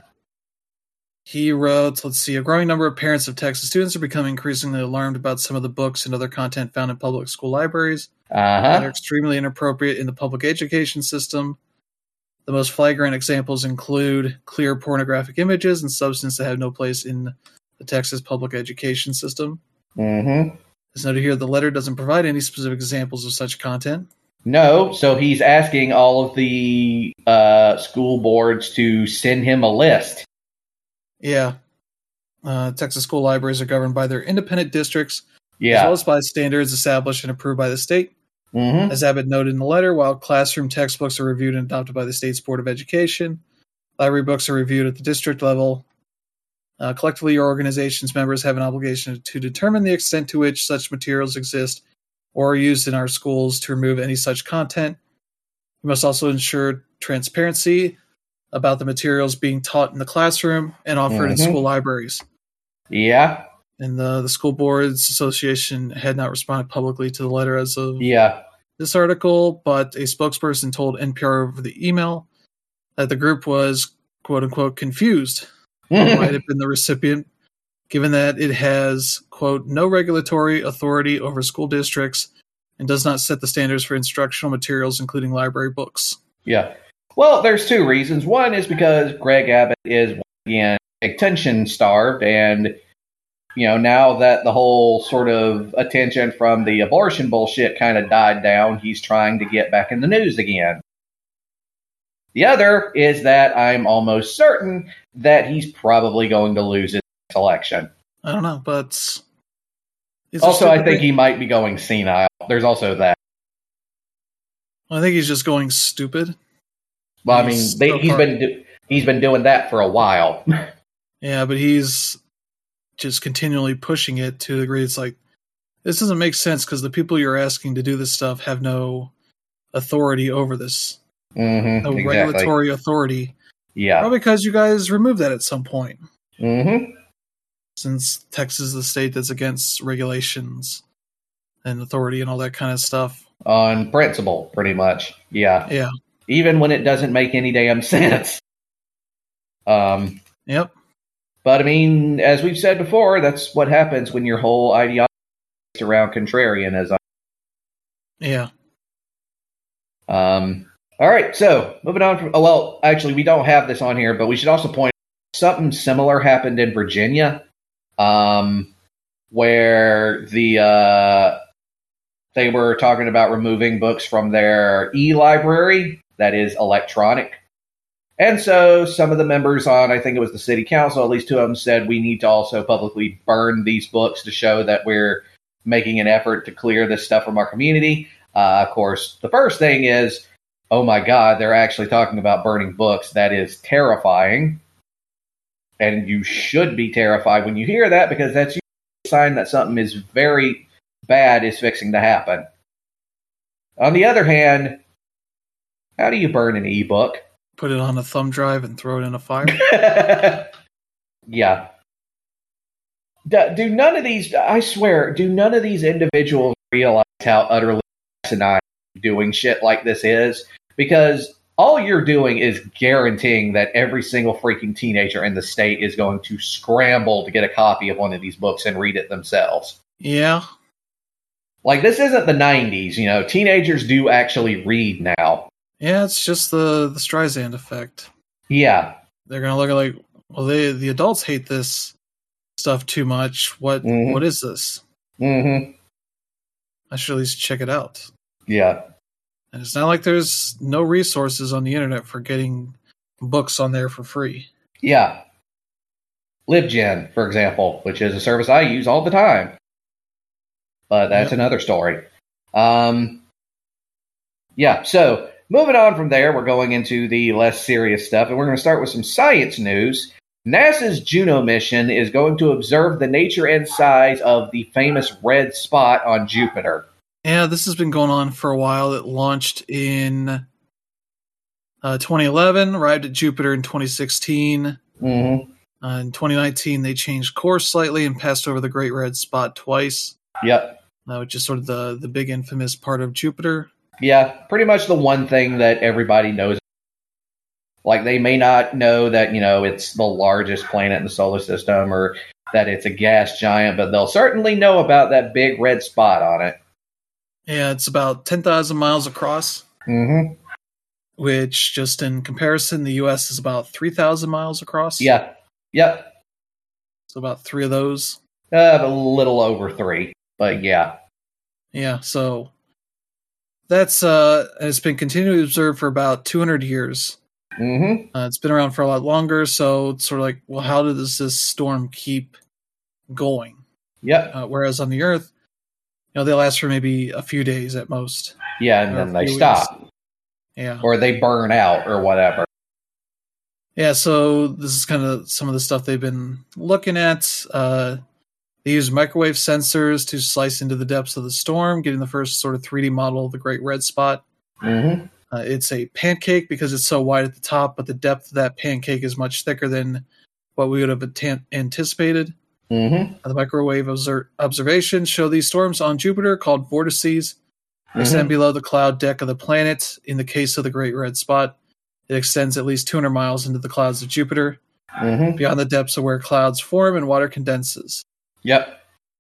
He wrote, let's see, a growing number of parents of Texas students are becoming increasingly alarmed about some of the books and other content found in public school libraries that are Uh-huh. extremely inappropriate in the public education system. The most flagrant examples include clear pornographic images and substance that have no place in the Texas public education system. Mm-hmm. As noted here, the letter doesn't provide any specific examples of such content. No, so he's asking all of the uh, school boards to send him a list. Yeah. Uh, Texas school libraries are governed by their independent districts, Yeah. as well as by standards established and approved by the state. Mm-hmm. As Abbott noted in the letter, while classroom textbooks are reviewed and adopted by the state's Board of Education, library books are reviewed at the district level. Uh, collectively, your organization's members have an obligation to determine the extent to which such materials exist or are used in our schools to remove any such content. You must also ensure transparency about the materials being taught in the classroom and offered in Mhm. school libraries. Yeah. And the, the School Boards Association had not responded publicly to the letter as of Yeah. this article, but a spokesperson told N P R over the email that the group was, quote unquote, confused who might have been the recipient, given that it has, quote, no regulatory authority over school districts and does not set the standards for instructional materials, including library books. Yeah. Well, there's two reasons. One is because Greg Abbott is, once again, attention starved, and, you know, now that the whole sort of attention from the abortion bullshit kind of died down, he's trying to get back in the news again. The other is that I'm almost certain that he's probably going to lose his next election. I don't know, but these are Also, I stupid think things. he might be going senile. There's also that. I think he's just going stupid. Well, I mean, He's they, so he's far- been do, he's been doing that for a while. Yeah, but he's just continually pushing it to the degree it's like, this doesn't make sense because the people you're asking to do this stuff have no authority over this. Mm-hmm, No exactly. regulatory authority. Yeah. Probably because you guys removed that at some point. Mm-hmm. Since Texas is the state that's against regulations and authority and all that kind of stuff. On principle, pretty much. Yeah. Yeah. Even when it doesn't make any damn sense. Um, Yep. but I mean, as we've said before, that's what happens when your whole ideology is around contrarianism. Yeah. Um, all right, so moving on from. Oh, well, actually, we don't have this on here, but we should also point out something similar happened in Virginia, um, where the uh, they were talking about removing books from their e-library, that is electronic. And so some of the members on, I think it was the city council, at least two of them said we need to also publicly burn these books to show that we're making an effort to clear this stuff from our community. Uh, of course, the first thing is, oh my God, they're actually talking about burning books. That is terrifying. And you should be terrified when you hear that, because that's a sign that something is very bad is fixing to happen. On the other hand, how do you burn an ebook? Put it on a thumb drive and throw it in a fire. Yeah. Do, do none of these, I swear, do none of these individuals realize how utterly asinine doing shit like this is? Because all you're doing is guaranteeing that every single freaking teenager in the state is going to scramble to get a copy of one of these books and read it themselves. Yeah. Like, this isn't the nineties, you know. Teenagers do actually read now. Yeah, it's just the, the Streisand effect. Yeah. They're going to look at like, well, they the adults hate this stuff too much. What mm-hmm. What is this? Mm-hmm. I should at least check it out. Yeah. And it's not like there's no resources on the internet for getting books on there for free. Yeah. LibGen, for example, which is a service I use all the time. But that's yep. another story. Um, yeah, so moving on from there, we're going into the less serious stuff, and we're going to start with some science news. NASA's Juno mission is going to observe the nature and size of the famous red spot on Jupiter. Yeah, this has been going on for a while. It launched in uh, twenty eleven, arrived at Jupiter in twenty sixteen. Mm-hmm. Uh, in twenty nineteen, they changed course slightly and passed over the Great Red Spot twice. Yep. Uh, which is sort of the, the big infamous part of Jupiter. Yeah, pretty much the one thing that everybody knows. Like, they may not know that, you know, it's the largest planet in the solar system or that it's a gas giant, but they'll certainly know about that big red spot on it. Yeah, it's about ten thousand miles across. Mm-hmm. Which, just in comparison, the U S is about three thousand miles across. Yeah. Yep. So about three of those. Uh, a little over three, but yeah. Yeah, so that's uh, it's been continually observed for about two hundred years. Mm-hmm. Uh, it's been around for a lot longer, so it's sort of like, well, how does this storm keep going? Yep. Uh, whereas on the Earth, you know, they last for maybe a few days at most. Yeah, and then they stop. Weeks. Yeah. Or they burn out or whatever. Yeah, so this is kind of some of the stuff they've been looking at. Uh, they use microwave sensors to slice into the depths of the storm, getting the first sort of three D model of the Great Red Spot. Mm-hmm. Uh, it's a pancake because it's so wide at the top, but the depth of that pancake is much thicker than what we would have atten- anticipated. Mm-hmm. Uh, the microwave obser- observations show these storms on Jupiter, called vortices, mm-hmm. extend below the cloud deck of the planet. In the case of the Great Red Spot, it extends at least two hundred miles into the clouds of Jupiter, mm-hmm. beyond the depths of where clouds form and water condenses. Yep.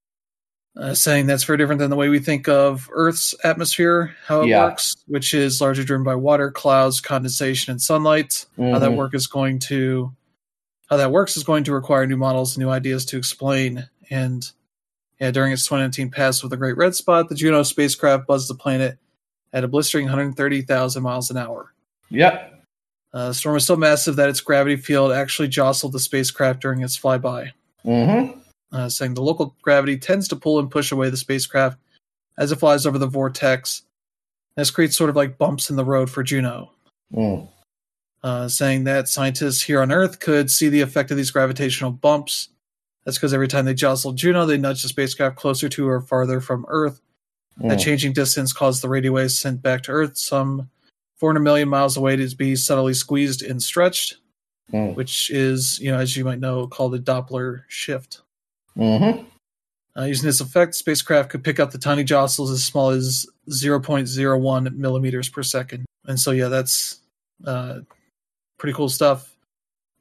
Uh, saying that's very different than the way we think of Earth's atmosphere, how it yeah. works, which is largely driven by water, clouds, condensation, and sunlight. Mm-hmm. How that work is going to, how that works is going to require new models and new ideas to explain. And yeah, during its twenty nineteen pass with the Great Red Spot, the Juno spacecraft buzzed the planet at a blistering one hundred thirty thousand miles an hour. Yep. Uh, the storm was so massive that its gravity field actually jostled the spacecraft during its flyby. Mm-hmm. Uh, saying the local gravity tends to pull and push away the spacecraft as it flies over the vortex. This creates sort of like bumps in the road for Juno. Mm. Uh, saying that scientists here on Earth could see the effect of these gravitational bumps. That's because every time they jostle Juno, they nudge the spacecraft closer to or farther from Earth. Mm. That changing distance caused the radio waves sent back to Earth some four hundred million miles away to be subtly squeezed and stretched, mm. which is, you know, as you might know, called a Doppler shift. Mm-hmm. Uh, using this effect, the spacecraft could pick up the tiny jostles as small as zero point zero one millimeters per second. And so, yeah, that's uh, pretty cool stuff.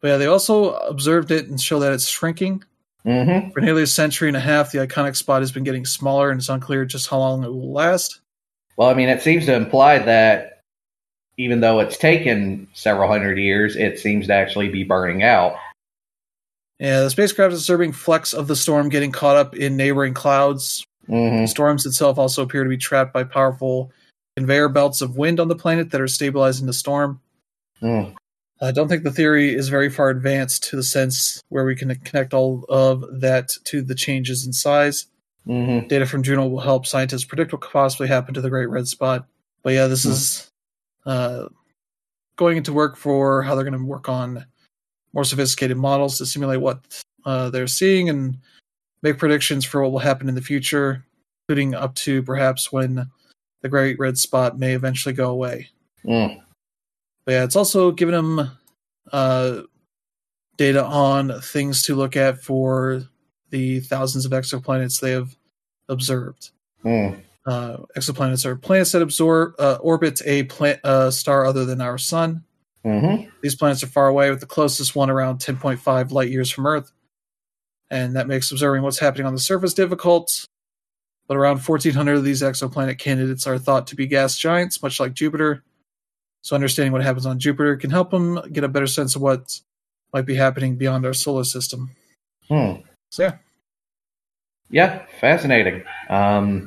But yeah, they also observed it and show that it's shrinking. Mm-hmm. For nearly a century and a half, the iconic spot has been getting smaller, and it's unclear just how long it will last. Well, I mean, it seems to imply that even though it's taken several hundred years, it seems to actually be burning out. Yeah, the spacecraft is observing flecks of the storm getting caught up in neighboring clouds. Mm-hmm. The storms itself also appear to be trapped by powerful conveyor belts of wind on the planet that are stabilizing the storm. Mm. I don't think the theory is very far advanced to the sense where we can connect all of that to the changes in size. Mm-hmm. Data from Juno will help scientists predict what could possibly happen to the Great Red Spot. But yeah, this mm. is uh, going into work for how they're going to work on more sophisticated models to simulate what uh, they're seeing and make predictions for what will happen in the future, including up to perhaps when the Great Red Spot may eventually go away. Mm. But yeah, it's also given them uh, data on things to look at for the thousands of exoplanets they have observed. Mm. Uh, exoplanets are planets that absorb, uh, orbit a pla- uh, star other than our sun. Mm-hmm. These planets are far away, with the closest one around ten point five light years from Earth. And that makes observing what's happening on the surface difficult. But around fourteen hundred of these exoplanet candidates are thought to be gas giants, much like Jupiter. So understanding what happens on Jupiter can help them get a better sense of what might be happening beyond our solar system. Hmm. So yeah. Yeah, fascinating. Um,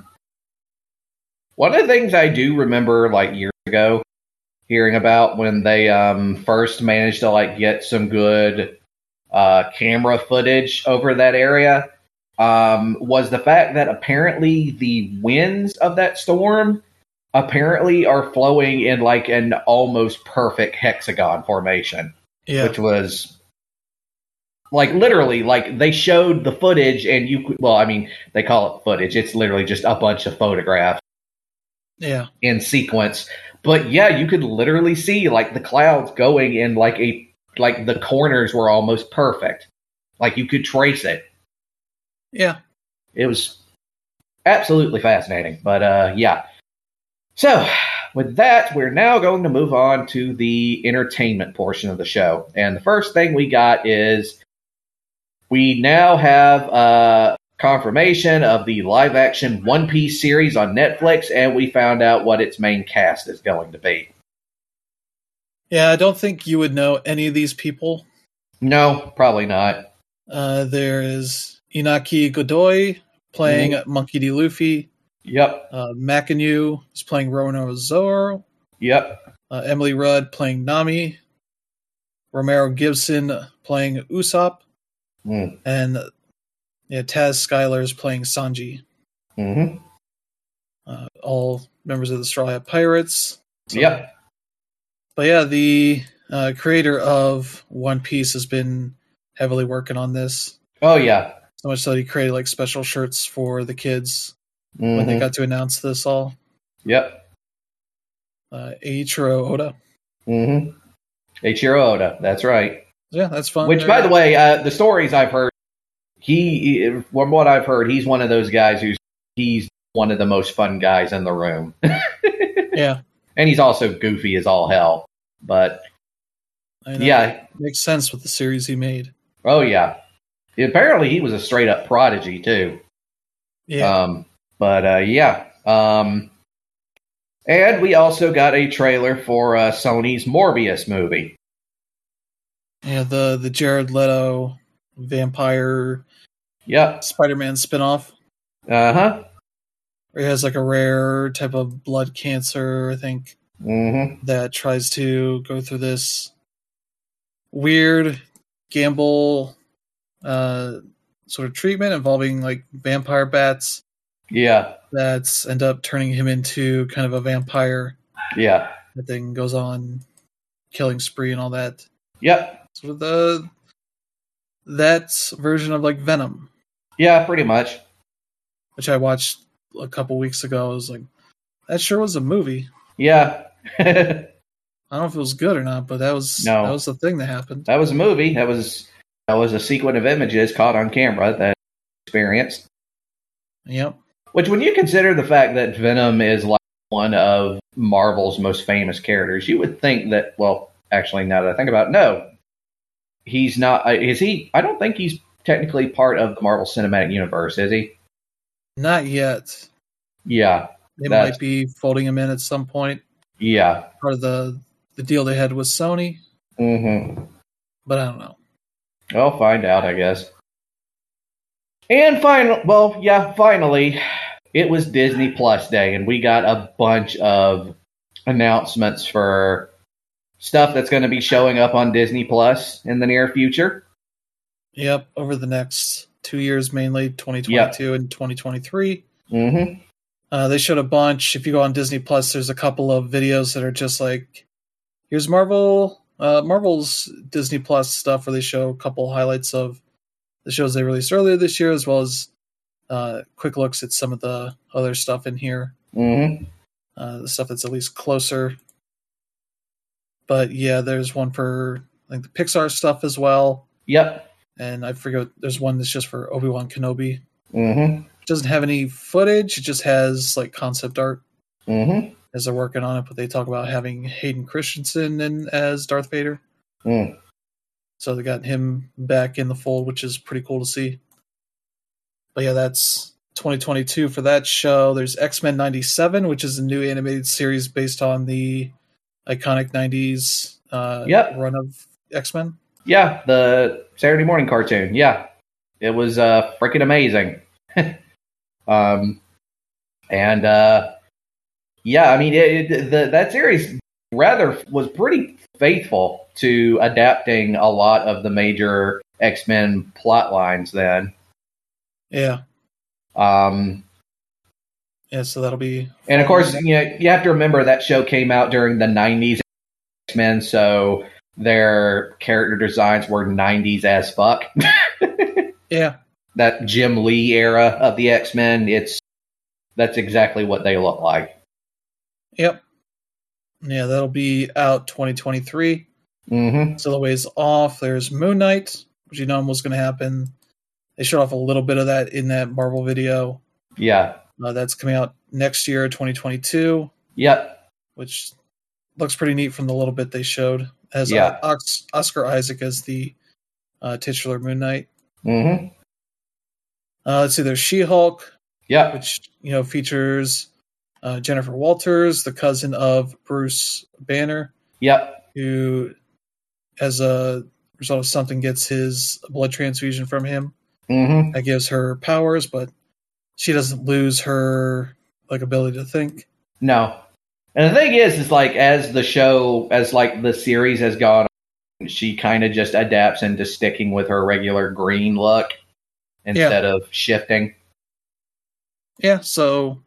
one of the things I do remember, like, years ago, hearing about when they um, first managed to, like, get some good uh, camera footage over that area um, was the fact that apparently the winds of that storm apparently are flowing in like an almost perfect hexagon formation. Yeah. Which was like literally like they showed the footage and you could, well, I mean, they call it footage. It's literally just a bunch of photographs. Yeah. In sequence. But yeah, you could literally see like the clouds going in like a, like the corners were almost perfect. Like you could trace it. Yeah. It was absolutely fascinating. But uh, yeah. So, with that, we're now going to move on to the entertainment portion of the show. And the first thing we got is we now have uh, confirmation of the live-action One Piece series on Netflix, and we found out what its main cast is going to be. Yeah, I don't think you would know any of these people. No, probably not. Uh, there is Inaki Godoy playing mm. Monkey D. Luffy. Yep. Uh, Makanyu is playing Rono Zoro. Yep. Uh, Emily Rudd playing Nami. Romero Gibson playing Usopp. Mm. And yeah, Taz Skylar is playing Sanji. Mm-hmm. Uh, all members of the Straw Hat Pirates. So, yep. But yeah, the uh, creator of One Piece has been heavily working on this. Oh, yeah. So much so that he created like special shirts for the kids. Mm-hmm. When they got to announce this all. Yep. Uh, Eiichiro Oda. Mm-hmm. Eiichiro Oda, that's right. Yeah, that's fun. Which, by the way, uh, the stories I've heard, he, from what I've heard, he's one of those guys who's, he's one of the most fun guys in the room. Yeah. And he's also goofy as all hell. But, I know. Yeah. It makes sense with the series he made. Oh, yeah. Apparently, he was a straight-up prodigy, too. Yeah. Um, But, uh, yeah. Um, and we also got a trailer for uh, Sony's Morbius movie. Yeah, the, the Jared Leto vampire yep. Spider-Man spinoff. Uh-huh. Where he has like a rare type of blood cancer, I think, mm-hmm. that tries to go through this weird gamble uh, sort of treatment involving like vampire bats. Yeah. That's end up turning him into kind of a vampire. Yeah. That thing goes on killing spree and all that. Yep. Sort of the that version of like Venom. Yeah, pretty much. Which I watched a couple weeks ago. I was like, that sure was a movie. Yeah. I don't know if it was good or not, but that was no. that was the thing that happened. That was a movie. That was that was a sequence of images caught on camera that I experienced. Yep. Which, when you consider the fact that Venom is like one of Marvel's most famous characters, you would think that, well, actually, now that I think about it, no. he's not. Is he? I don't think he's technically part of the Marvel Cinematic Universe, is he? Not yet. Yeah. They might be folding him in at some point. Yeah. Part of the, the deal they had with Sony. Mm-hmm. But I don't know. I'll find out, I guess. And final, well, yeah, finally, it was Disney Plus Day, and we got a bunch of announcements for stuff that's going to be showing up on Disney Plus in the near future. Yep, over the next two years, mainly twenty twenty-two yep. and twenty twenty-three. Mm-hmm. Uh, they showed a bunch. If you go on Disney Plus, there's a couple of videos that are just like, here's Marvel, uh, Marvel's Disney Plus stuff, where they show a couple highlights of the shows they released earlier this year, as well as uh, quick looks at some of the other stuff in here. Mm-hmm. Uh, the stuff that's at least closer. But yeah, there's one for I think the Pixar stuff as well. Yep. And I forget, there's one that's just for Obi-Wan Kenobi. Mm-hmm. It doesn't have any footage. It just has like concept art mm-hmm. as they're working on it. But they talk about having Hayden Christensen in as Darth Vader. Mm. So they got him back in the fold, which is pretty cool to see. But yeah, that's twenty twenty-two for that show. There's X-Men ninety-seven, which is a new animated series based on the iconic nineties uh, yep. run of X-Men. Yeah, the Saturday morning cartoon. Yeah, it was uh, freaking amazing. um, and uh, yeah, I mean, it, it, the, that series rather was pretty faithful to adapting a lot of the major X-Men plot lines then. Yeah. Um, yeah, so that'll be... And of course, you know, you have to remember that show came out during the nineties X-Men, so their character designs were nineties as fuck. Yeah. That Jim Lee era of the X-Men, it's that's exactly what they look like. Yep. Yeah, that'll be out twenty twenty-three. Mm-hmm. Still a ways off. There's Moon Knight, which you know was going to happen. They showed off a little bit of that in that Marvel video. Yeah. Uh, that's coming out next year, twenty twenty-two. Yep. Which looks pretty neat from the little bit they showed. Has yeah. uh, Oscar Isaac as the uh, titular Moon Knight. Mm-hmm. Uh, let's see, there's She-Hulk. Yeah. Which, you know, features uh, Jennifer Walters, the cousin of Bruce Banner. Yep. Who, as a result of something, gets his blood transfusion from him. Mm-hmm. That gives her powers, but she doesn't lose her like ability to think. No. And the thing is, is like as the show, as like the series has gone on, she kind of just adapts into sticking with her regular green look instead yeah. of shifting. Yeah, so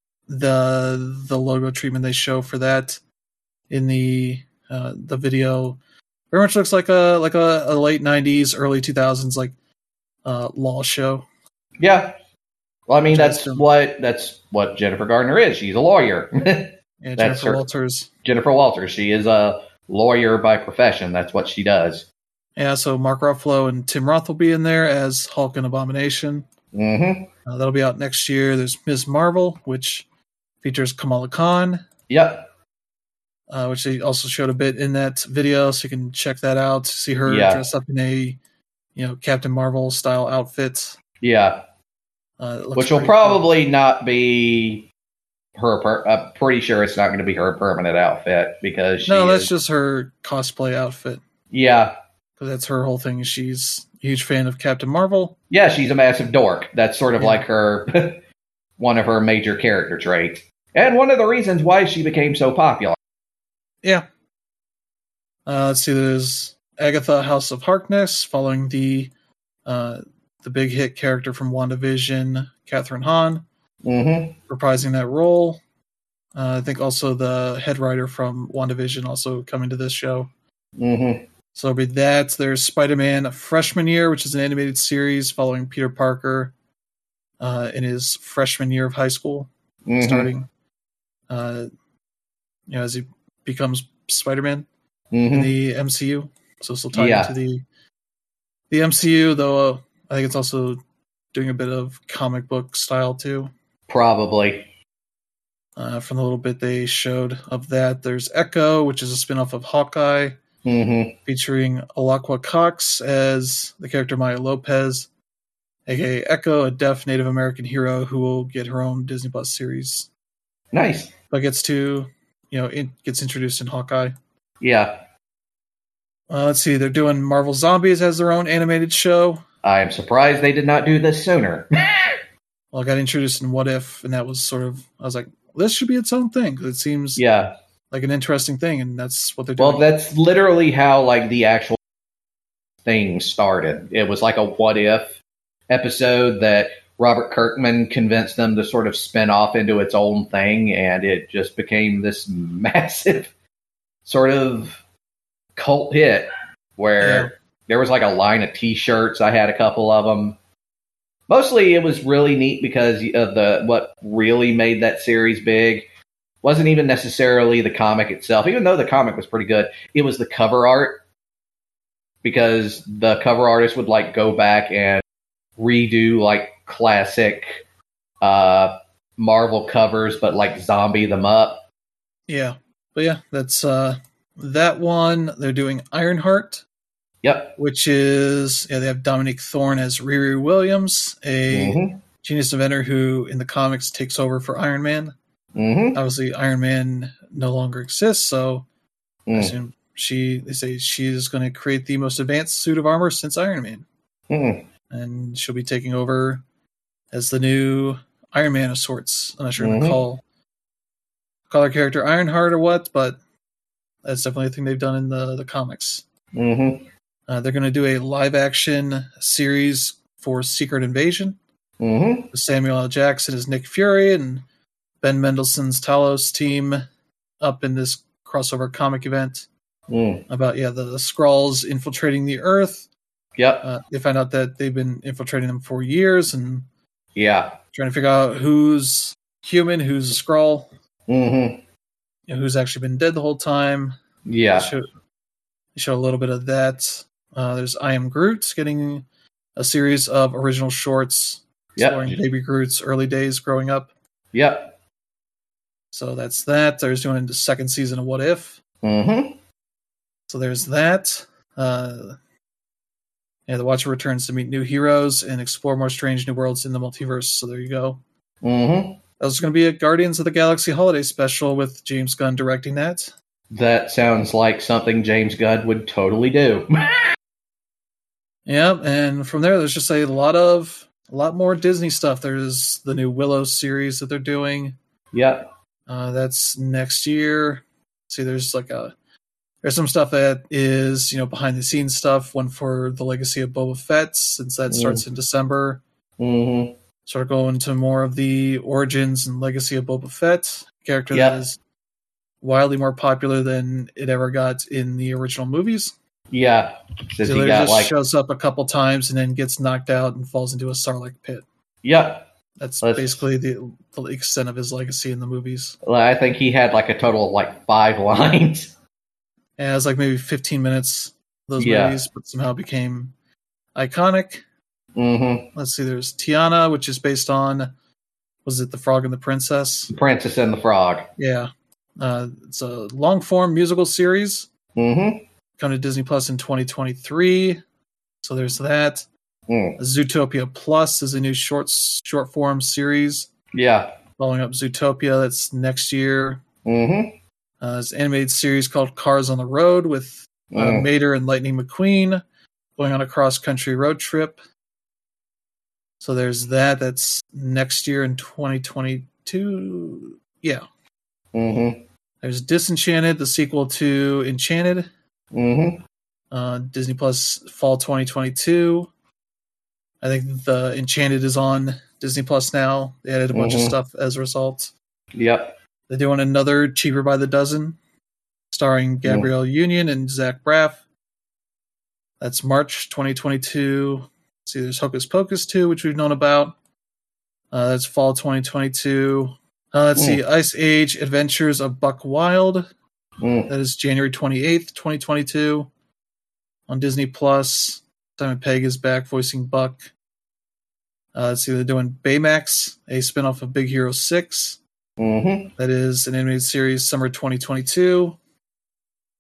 the the logo treatment they show for that in the uh, the video very much looks like a like a, a late nineties, early two thousands like uh, law show. Yeah. Well, I mean that's what that's what Jennifer Gardner is. She's a lawyer. Yeah, that's Jennifer her, Walters. Jennifer Walters. She is a lawyer by profession. That's what she does. Yeah, so Mark Ruffalo and Tim Roth will be in there as Hulk and Abomination. Mm-hmm. Uh, that'll be out next year. There's Miz Marvel, which features Kamala Khan. Yep. Uh, which they also showed a bit in that video, so you can check that out. See her yeah. dressed up in a, you know, Captain Marvel style outfit. Yeah. Uh, which will probably cool. not be her. Per- I'm pretty sure it's not going to be her permanent outfit because she no, that's is... just her cosplay outfit. Yeah. Because that's her whole thing. She's a huge fan of Captain Marvel. Yeah, she's a massive dork. That's sort of yeah. like her, one of her major character traits. And one of the reasons why she became so popular. Yeah. Uh, let's see, there's Agatha House of Harkness, following the uh, the big hit character from WandaVision, Catherine Hahn, mm-hmm. reprising that role. Uh, I think also the head writer from WandaVision also coming to this show. Mm-hmm. So it'll be that. There's Spider-Man Freshman Year, which is an animated series following Peter Parker uh, in his freshman year of high school, mm-hmm. starting uh, you know, as he becomes Spider-Man mm-hmm. in the M C U. So still tied yeah. into the the M C U, though uh, I think it's also doing a bit of comic book style too. Probably. Uh, from the little bit they showed of that, there's Echo, which is a spin-off of Hawkeye. Mm-hmm. featuring Alaqua Cox as the character Maya Lopez, aka Echo, a deaf Native American hero who will get her own Disney Plus series. Nice. But gets to, you know, it gets introduced in Hawkeye. Yeah. Uh, let's see, they're doing Marvel Zombies as their own animated show. I am surprised they did not do this sooner. Well, I got introduced in What If, and that was sort of, I was like, this should be its own thing. It seems Yeah. like an interesting thing, and that's what they're doing. Well, that's literally how like the actual thing started. It was like a What If episode that Robert Kirkman convinced them to sort of spin off into its own thing, and it just became this massive sort of cult hit where Yeah. there was like a line of T-shirts. I had a couple of them. Mostly, it was really neat because of the what really made that series big wasn't even necessarily the comic itself, even though the comic was pretty good. It was the cover art, because the cover artist would like go back and redo like classic uh, Marvel covers, but like zombie them up. Yeah. But yeah, that's uh, that one. They're doing Ironheart, Yep. which is, yeah, they have Dominique Thorne as Riri Williams, a Mm-hmm. genius inventor who in the comics takes over for Iron Man. Mm-hmm. Obviously, Iron Man no longer exists, so I Mm. assume she, they say she is going to create the most advanced suit of armor since Iron Man. Mm. And she'll be taking over as the new Iron Man of sorts. I'm not sure Mhm. to call call her character Ironheart or what, but that's definitely a thing they've done in the, the comics. Mm-hmm. Uh, they're going to do a live action series for Secret Invasion. Mm-hmm. With Samuel L. Jackson as Nick Fury and Ben Mendelsohn's Talos team up in this crossover comic event Mm. about, yeah, the, the Skrulls infiltrating the Earth. Yep. Uh, they find out that they've been infiltrating them for years and Yeah. trying to figure out who's human, who's a Skrull, Mm-hmm. you know, who's actually been dead the whole time. Yeah. They show, they show a little bit of that. Uh, there's I Am Groot getting a series of original shorts exploring Yep. Baby Groot's early days growing up. Yep. So that's that. There's doing the second season of What If. Mm-hmm. So there's that. Uh, yeah, the Watcher returns to meet new heroes and explore more strange new worlds in the multiverse. So there you go. Mm-hmm. That was going to be a Guardians of the Galaxy holiday special with James Gunn directing that. That sounds like something James Gunn would totally do. Yeah, and from there, there's just a lot of a lot more Disney stuff. There's the new Willow series that they're doing. Yep. Uh, that's next year. See, there's like a there's some stuff that is, you know, behind the scenes stuff. One for the Legacy of Boba Fett, since that starts in December. Mm-hmm. Sort of go into more of the origins and legacy of Boba Fett, a character Yep. that is wildly more popular than it ever got in the original movies. Yeah. Says So he he got just like. shows up a couple times and then gets knocked out and falls into a Sarlacc pit. Yep. That's Let's- basically the, the extent of his legacy in the movies. Well, I think he had like a total of like five lines. And it was like maybe fifteen minutes, those Yeah. movies, but somehow became iconic. Mm-hmm. Let's see, there's Tiana, which is based on, was it The Frog and the Princess? Princess and the Frog. Yeah. Uh, it's a long form musical series. Mm-hmm. Come to Disney Plus in twenty twenty-three. So there's that. Mm. Zootopia Plus is a new short short form series Yeah. following up Zootopia. That's next year. Mm-hmm. Uh, there's an animated series called Cars on the Road with uh, Mm. Mater and Lightning McQueen going on a cross country road trip. So there's that. That's next year in twenty twenty-two. Yeah. Mm-hmm. There's Disenchanted, the sequel to Enchanted. Mm-hmm. Uh, Disney Plus fall twenty twenty-two. I think the Enchanted is on Disney Plus now. They added a bunch of Mhm. stuff as a result. Yep. They're doing another Cheaper by the Dozen, starring Gabrielle Union and Zach Braff. That's March twenty twenty-two. See, there's Hocus Pocus two, which we've known about. Uh, that's fall twenty twenty-two. Uh, let's see, Ice Age Adventures of Buck Wild. Mm. That is January twenty-eighth, twenty twenty-two on Disney Plus. Simon Pegg is back voicing Buck. Uh, let's see, they're doing Baymax, a spinoff of Big Hero six. Mm-hmm. That is an animated series, summer twenty twenty-two.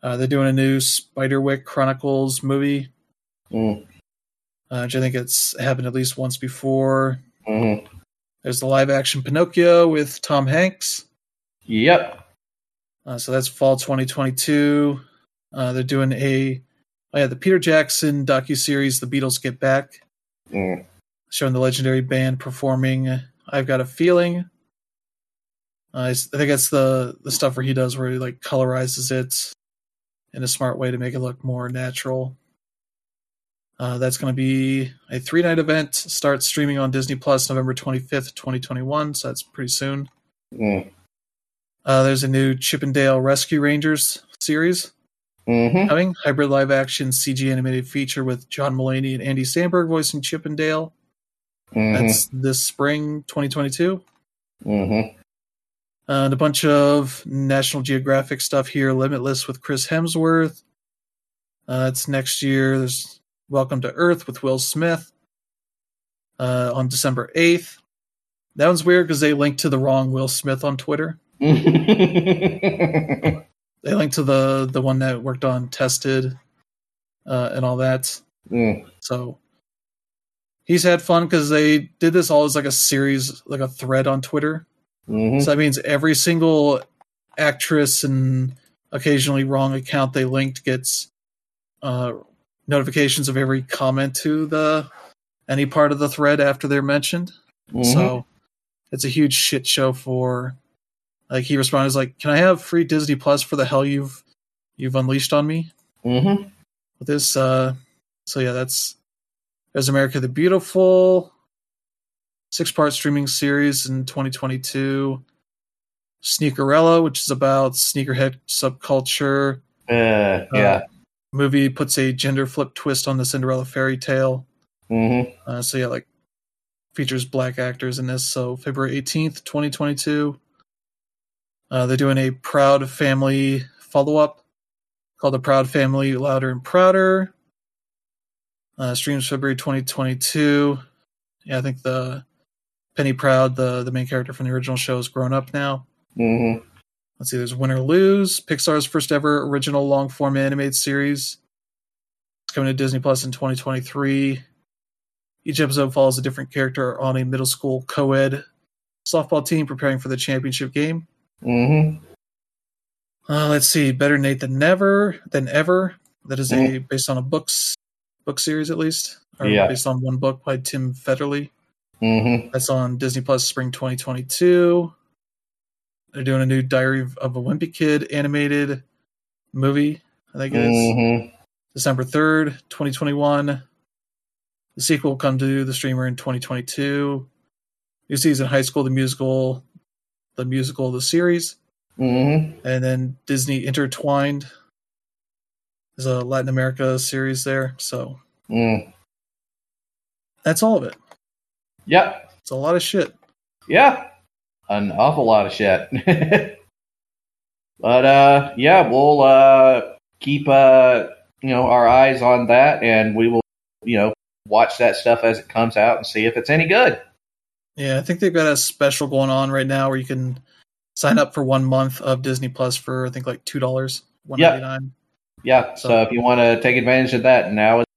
Uh, they're doing a new Spiderwick Chronicles movie, Mm. uh, which I think it's happened at least once before. Mm-hmm. There's the live-action Pinocchio with Tom Hanks. Yep. Uh, so that's fall twenty twenty-two. Uh, they're doing a oh yeah the Peter Jackson docuseries The Beatles Get Back, Mm. showing the legendary band performing I've Got a Feeling. Uh, I think that's the, the stuff where he does where he like colorizes it in a smart way to make it look more natural. Uh, that's going to be a three-night event. Starts streaming on Disney Plus November twenty-fifth, twenty twenty-one, so that's pretty soon. Mm. Uh, there's a new Chippendale Rescue Rangers series Mm-hmm. coming. Hybrid live-action C G animated feature with John Mulaney and Andy Samberg voicing Chippendale. Mm-hmm. That's this spring, twenty twenty-two. Mm-hmm. Uh, and a bunch of National Geographic stuff here. Limitless with Chris Hemsworth. Uh, that's next year. There's Welcome to Earth with Will Smith uh, on December eighth. That one's weird because they linked to the wrong Will Smith on Twitter. Mm. They linked to the, the one that worked on Tested uh, and all that. Mm. So he's had fun because they did this all as like a series, like a thread on Twitter. Mm-hmm. So that means every single actress and occasionally wrong account they linked gets uh, notifications of every comment to the any part of the thread after they're mentioned. Mm-hmm. So it's a huge shit show for. Like he responded, was like, "Can I have free Disney Plus for the hell you've you've unleashed on me Mm-hmm. with this?" Uh, so yeah, that's there's America the Beautiful, six-part streaming series in twenty twenty-two. Sneakerella, which is about sneakerhead subculture. Uh, yeah. Uh, movie puts a gender flip twist on the Cinderella fairy tale. Mm-hmm. Uh, so yeah, like features black actors in this. So February eighteenth, twenty twenty-two. Uh, they're doing a Proud Family follow-up called The Proud Family Louder and Prouder. Uh, streams February twenty twenty-two. Yeah, I think the Penny Proud, the, the main character from the original show, is grown up now. Mm-hmm. Let's see, there's Win or Lose, Pixar's first ever original long-form animated series. It's coming to Disney Plus in twenty twenty-three. Each episode follows a different character on a middle school co-ed softball team preparing for the championship game. Mm-hmm. Uh, let's see, Better Nate Than Never Than Ever. That is a Mm. based on a books book series at least, or Yeah. based on one book by Tim Federle. Mm-hmm. That's on Disney Plus spring twenty twenty-two. They're doing a new Diary of a Wimpy Kid animated movie. I think it is Mm-hmm. December third, twenty twenty-one. The sequel will come to the streamer in twenty twenty-two. New season High School the Musical, the musical of the series. Mm-hmm. And then Disney Intertwined. There's a Latin America series there. So Mm. that's all of it. Yep. It's a lot of shit. Yeah. An awful lot of shit. But uh yeah, we'll uh keep uh you know our eyes on that, and we will, you know, watch that stuff as it comes out and see if it's any good. Yeah, I think they've got a special going on right now where you can sign up for one month of Disney Plus for I think like two dollars, one ninety nine. Yeah, so, So- if you want to take advantage of that, now is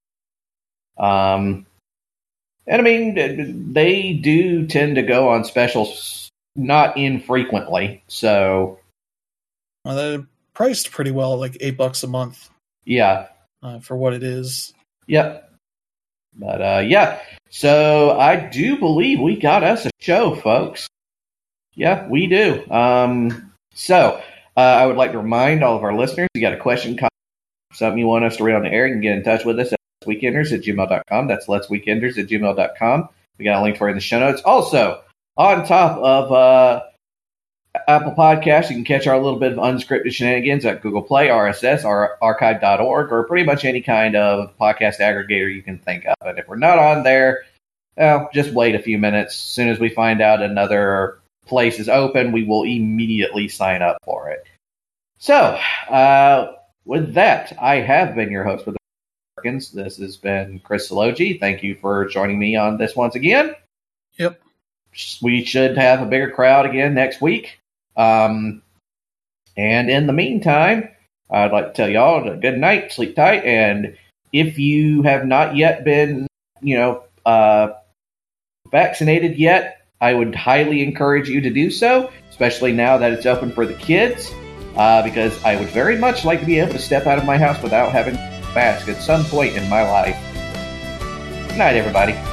um and I mean they do tend to go on specials not infrequently. So Well, they're priced pretty well, like eight bucks a month yeah. uh, for what it is. Yep. But uh yeah. So I do believe we got us a show, folks. Yeah, we do. Um so uh, I would like to remind all of our listeners, you got a question, comment, something you want us to read on the air, you can get in touch with us at let'sweekenders at gmail dot com. That's let'sweekenders at gmail dot com. We got a link for it in the show notes. Also, on top of uh Apple Podcasts, you can catch our little bit of unscripted shenanigans at Google Play, R S S, or archive dot org, or pretty much any kind of podcast aggregator you can think of. And if we're not on there, well, just wait a few minutes. As soon as we find out another place is open, we will immediately sign up for it. So, uh, with that, I have been your host for the Perkins. This has been Chris Salogi. Thank you for joining me on this once again. Yep. We should have a bigger crowd again next week. Um, and in the meantime, I'd like to tell y'all a good night, sleep tight, and if you have not yet been, you know, uh, vaccinated yet, I would highly encourage you to do so, especially now that it's open for the kids, uh, because I would very much like to be able to step out of my house without having a mask at some point in my life. Good night, everybody.